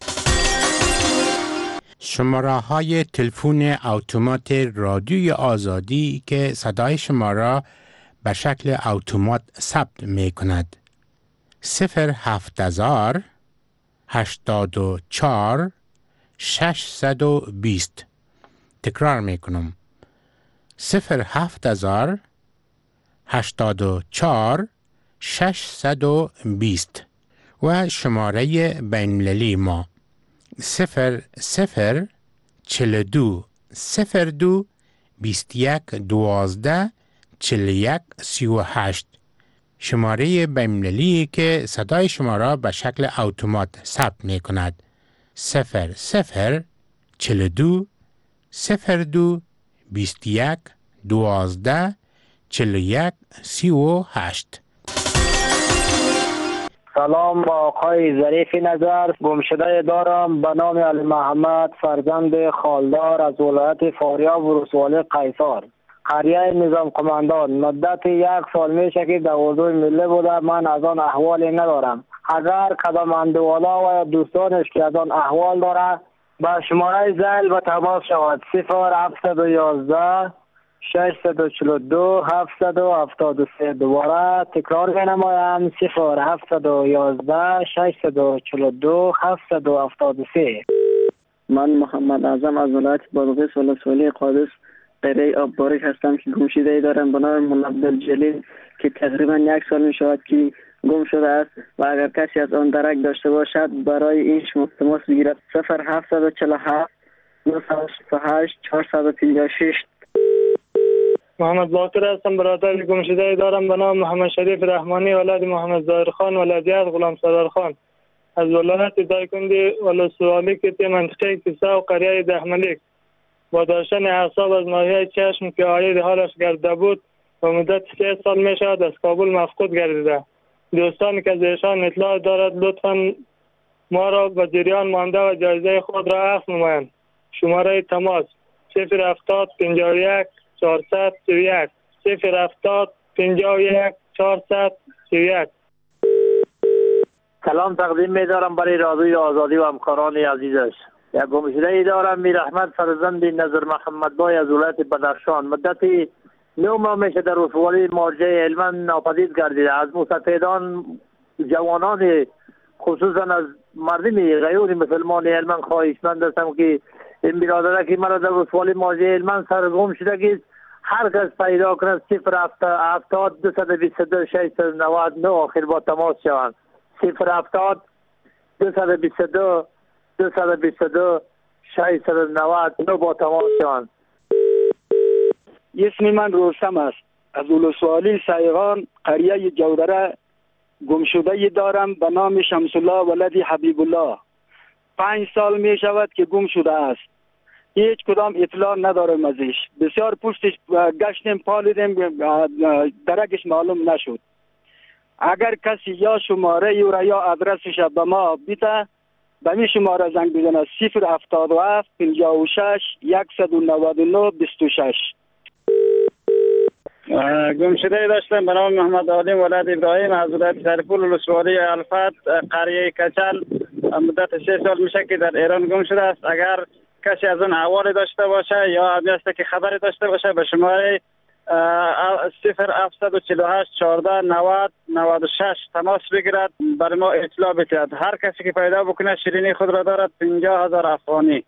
شماره های تلفن اتومات رادیوی آزادی که صدای شما را به شکل اتومات ثبت می کند. 07000 84 620. تکرار می کنم. 07000 84 620 و شماره بین‌المللی ما 0042 02 21 12 41 38. شماره بین‌المللی که صدای شما را به شکل اتومات ثبت می کند. 0042 02 21 12 41 38. سلام با آقای ظریف نظر. گمشده دارم به نام علی محمد فرزند خالدار از ولایت فاریاب و ولسوالی قیصر، قریه نظام قماندان. مدت 1 سال میشه که در اردوی ملی بوده. من از آن احوالی ندارم. اگر کدام اندوالا و دوستانش که از آن احوال داره با شماره زل به تماس شود. 0711 642 773. دوباره تکرار می‌نمایم 0711 642 773. من محمد اعظم از ولایت بادغیس ولسوالی قادس قریه آببارک هستم که گمشده دارم به نام مولا عبدالجلیل که تقریبا 1 سال می شود که گم شده است و اگر کسی از آن درک داشته باشد برای این شما تماس بگیرد. 0747 968 456. محمد باقر هستم، برادر گمشده دارم به نام محمد شریف رحمانی ولد محمد ظاهر خان ولدیت غلام سرور خان از ولایت دایکندی ولسوالی که منطقه کیسه و قریه دهملیک با داشتن اعصاب از ناحیه چشم که عاید حالش گرده بود و مدت 3 سال می شود از کابل مفقود گردیده. دوستانی که از ایشان اطلاع دارد لطفا ما را به جریان مانده و جایزه خود را عفو نمایند. شماره تماس 070 51 431 070 51 431. سلام تقدیم می‌دارم برای رادیوی آزادی و همکاران عزیزش. یک گمشده دارم میر احمد فرزند نظر محمد بای از ولایت بدخشان. مدت 9 ماه میشه در ولسوالی مارجه علما ناپدید گردیده. از مستفیدان جوانان خصوصا از مردم غیر مسلمان علما خواهشمند هستم که این برادر که مرا در ولسوالی مارجه علما سرگم شده که هر کس پیدا کند 070 222 699 آخر با تماس شوند. 070 222 222 699 با تماس شوند. اسم من روستم است. از ولسوالی سایغان قریه جودره گمشده دارم به نام شمس الله ولد حبیب الله. 5 سال می شود که گم شده است. هیچ کدام اطلاع ندارم ازش. بسیار پشتش گشتیم پالیدیم درکش معلوم نشد. اگر کسی یا شماره یا ادرسش به ما بیده به می شماره زنگ بزنه 077 56 199 26. گمشده داشتم به نام محمد علیم ولد ابراهیم از ولایت سرپول ولسوالی الفت قریه کچل. مدت 3 سال میشه که در ایران گم شده است. اگر کسی از اون احوال داشته باشه یا هست که خبری داشته باشه به شماره 0748 14 90 96 تماس بگیرد برای ما اطلاع بتید. هر کسی که پیدا بکنه شیرینی خود را دارد 50,000 افغانی.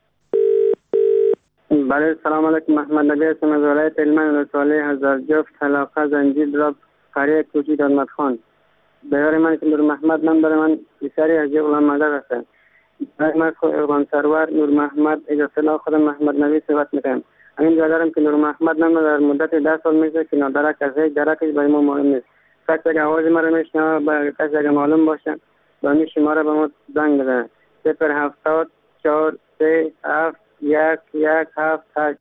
بله سلام علیکم. محمد نبی هستم از ولایت هلمند ولسوالی هزار جفت علاقه زنجیر دراب قریه کوچی دامت خان. برای من که نور محمد نام برای من بسیاری از غلام مادر هستند. برای من غلام سرور نور محمد اجازه خودم محمد نبی صحبت میکنم. همین دارم که نور محمد نام در مدت 10 سال میشه که نادرک از هیچ درکش برای ما معلوم نیست. کسی که آواز ما رو میشنوه با کسی که معلوم باشه با این شماره به ما زنگ بزنه. 0744717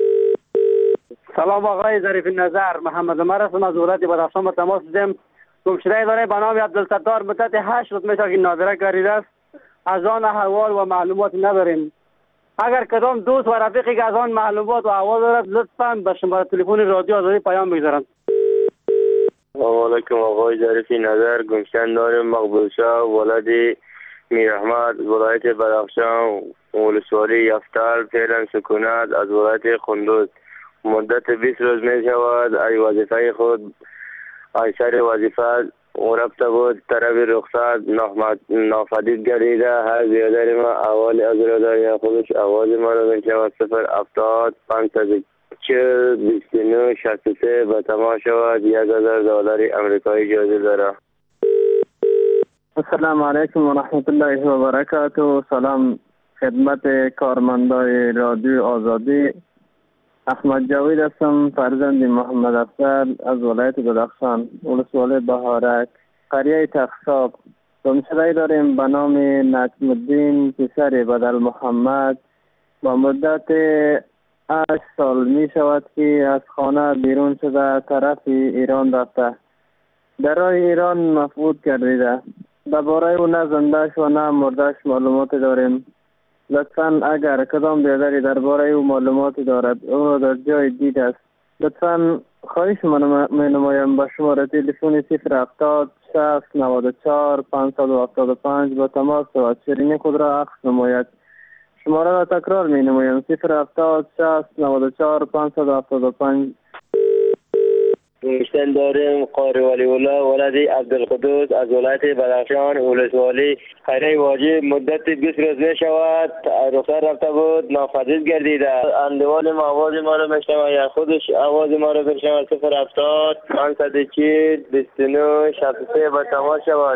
سلام آقای ظریف نظر، محمد عمر هستم از ولایت بدخشان. با تماس دارم گمشده داره به نام عبدالستار مدت 8 روز میشه که نادره گریده است. از آن احوال و معلومات نداریم. اگر کدام دوست و رفیقی که از آن معلومات و احوال دارد لطفاً به شماره تلفن رادیو آزادی پیام بگذارند. سلام علیکم آقای ظریف نظر، گمشده داریم مقبول شاه ولایت میر احمد ولایت بدخشان ولسوالی یفتل فعلا سکونت از ولایت قندوز. مدت 20 روز می شود ای وظیفه خود ای سر وظیفه رفته بود طرف رخصت نافدید گردیده. هر زیادر ما اول از راداری خودش آواز ما رو می شود 070 540 29 63 به تمام شود $1000 امریکایی جازه داره. السلام علیکم و رحمت الله و برکاته. سلام خدمت کارمندای رادیو آزادی. احمد جاوید هستم، فرزند محمد افضل از ولایت بدخشان ولسوالی بهارک قریه تخصاب. گمشده داریم به نام نجم الدین پسر بدل محمد. با مدت 8 سال می شود که از خانه بیرون شده طرف ایران رفته. در راه ایران مفقود گردیده. درباره او نه زندهش و نه مردهش معلومات داریم. لطفاً اگر کدام بیادری درباره او معلوماتی دارد او را در جای دید است لطفاً خواهش من می نمایم با شماره تلفن 070 60 94 575 با تماس شود شیرینی خود را عکس نماید. شماره را تکرار می نمایم 070 60 94 575. گمشده داریم قاری ولی الله ولد عبدالقدوس از ولایت بدخشان ولسوالی قریه واجب. مدت 20 روز می شود رخصت رفته بود ناپدید گردیده. اندوال ما آواز ما رو میشنوه یا خودش آواز ما رو بشنوه 070 540 29 63 به تماس شود.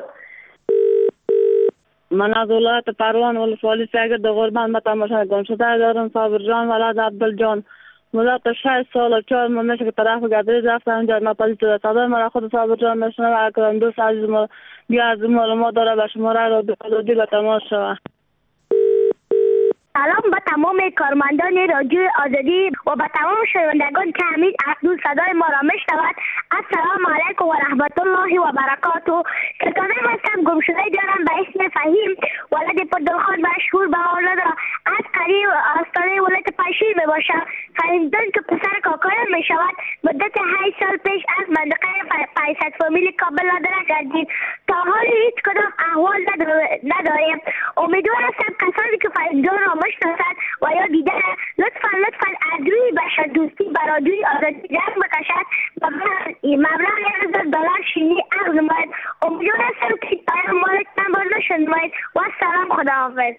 من از ولایت پروان ولسوالی سیگه دو غربان به تماشا گمشده دارم. صابر جان ولد عبدالجان مدت 6 سال و 4 ماه میشه که طرف گردید رفته اونجا ناپدید شده. صدای مرا خود صابر جان میشنوه. اگر دوست عزیز ما بیا از معلومات داره به شماره رادیو آزادی به تماس شود. سلام به تمام کارمندان رادیو آزادی و به تمام شنوندگان که همین اکنون صدای ما را میشنوند. السلام علیکم و رحمت الله و برکاته. کتابه هستم گمشده دارم به اسم فهیم ولد پردلخان مشهور به اولاد را از قریب آستانه ولایت پنجشیر می باشم. فهیم جان که پسر کاکایم می شود مدت 8 سال پیش از منطقه 500 فامیل کابل نادره گردید. تا حال هیچ کدام احوال نداریم. امیدوار هستم کسانی که فهیم جان را میشناسند و یا دیده لطفا از روی بشر دوستی برادری آزادی جنگ بکشد و مبلغ $1000 شیرینی عرض نماید. امیدوار هستم که پیام مالتان باز نشنوید و سلام خداحافظ.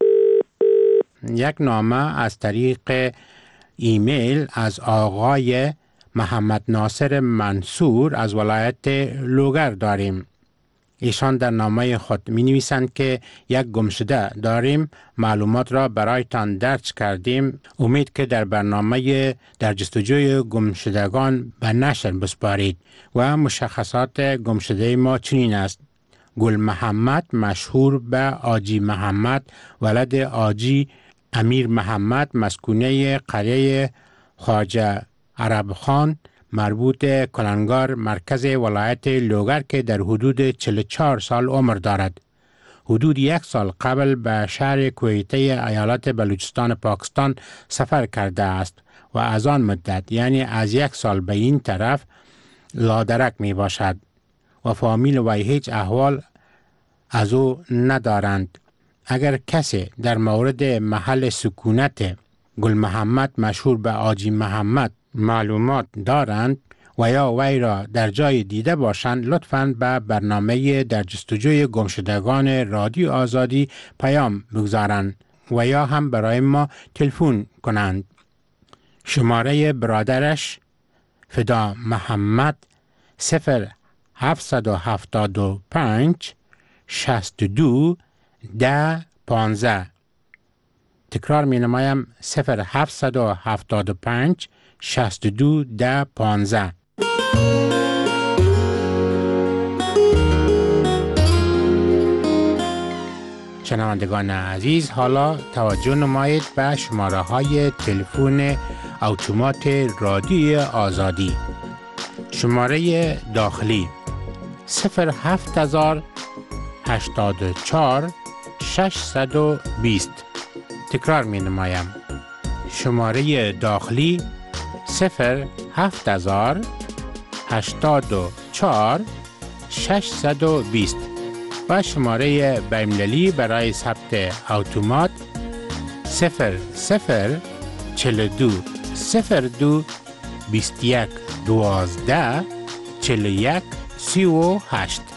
یک نامه از طریق ایمیل از آقای محمد ناصر منصور از ولایت لوگر داریم. ایشان در نامه خود می نویسند که یک گمشده داریم، معلومات را برایتان درج کردیم. امید که در برنامه در جستجوی گمشدگان به نشر بسپارید. و مشخصات گمشده ما چنین است: گل محمد مشهور به آجی محمد ولد آجی امیر محمد مسکونه قریه خواجه عرب خان مربوط کلنگار مرکز ولایت لوگر که در حدود 44 سال عمر دارد. حدود 1 سال قبل به شهر کویته ایالت بلوچستان پاکستان سفر کرده است و از آن مدت یعنی از 1 سال به این طرف لادرک می باشد و فامیل و هیچ احوال از او ندارند. اگر کسی در مورد محل سکونت گل محمد مشهور به آجی محمد معلومات دارند و یا وی را در جای دیده باشند لطفاً به برنامه در جستجوی گمشدگان رادیو آزادی پیام بگذارند و یا هم برای ما تلفن کنند. شماره برادرش فدا محمد 080 775 62 10 15. تکرار می نمایم 0775 62 10 15. شنوندگان عزیز، حالا توجه نمایید به شماره های تلفن اتومات رادیوی آزادی. شماره داخلی 07000 84 620. تکرار می نمایم. شماره داخلی 07000 84 620 و شماره بین‌المللی برای ثبت اتومات 0042 02 21 12 41 38.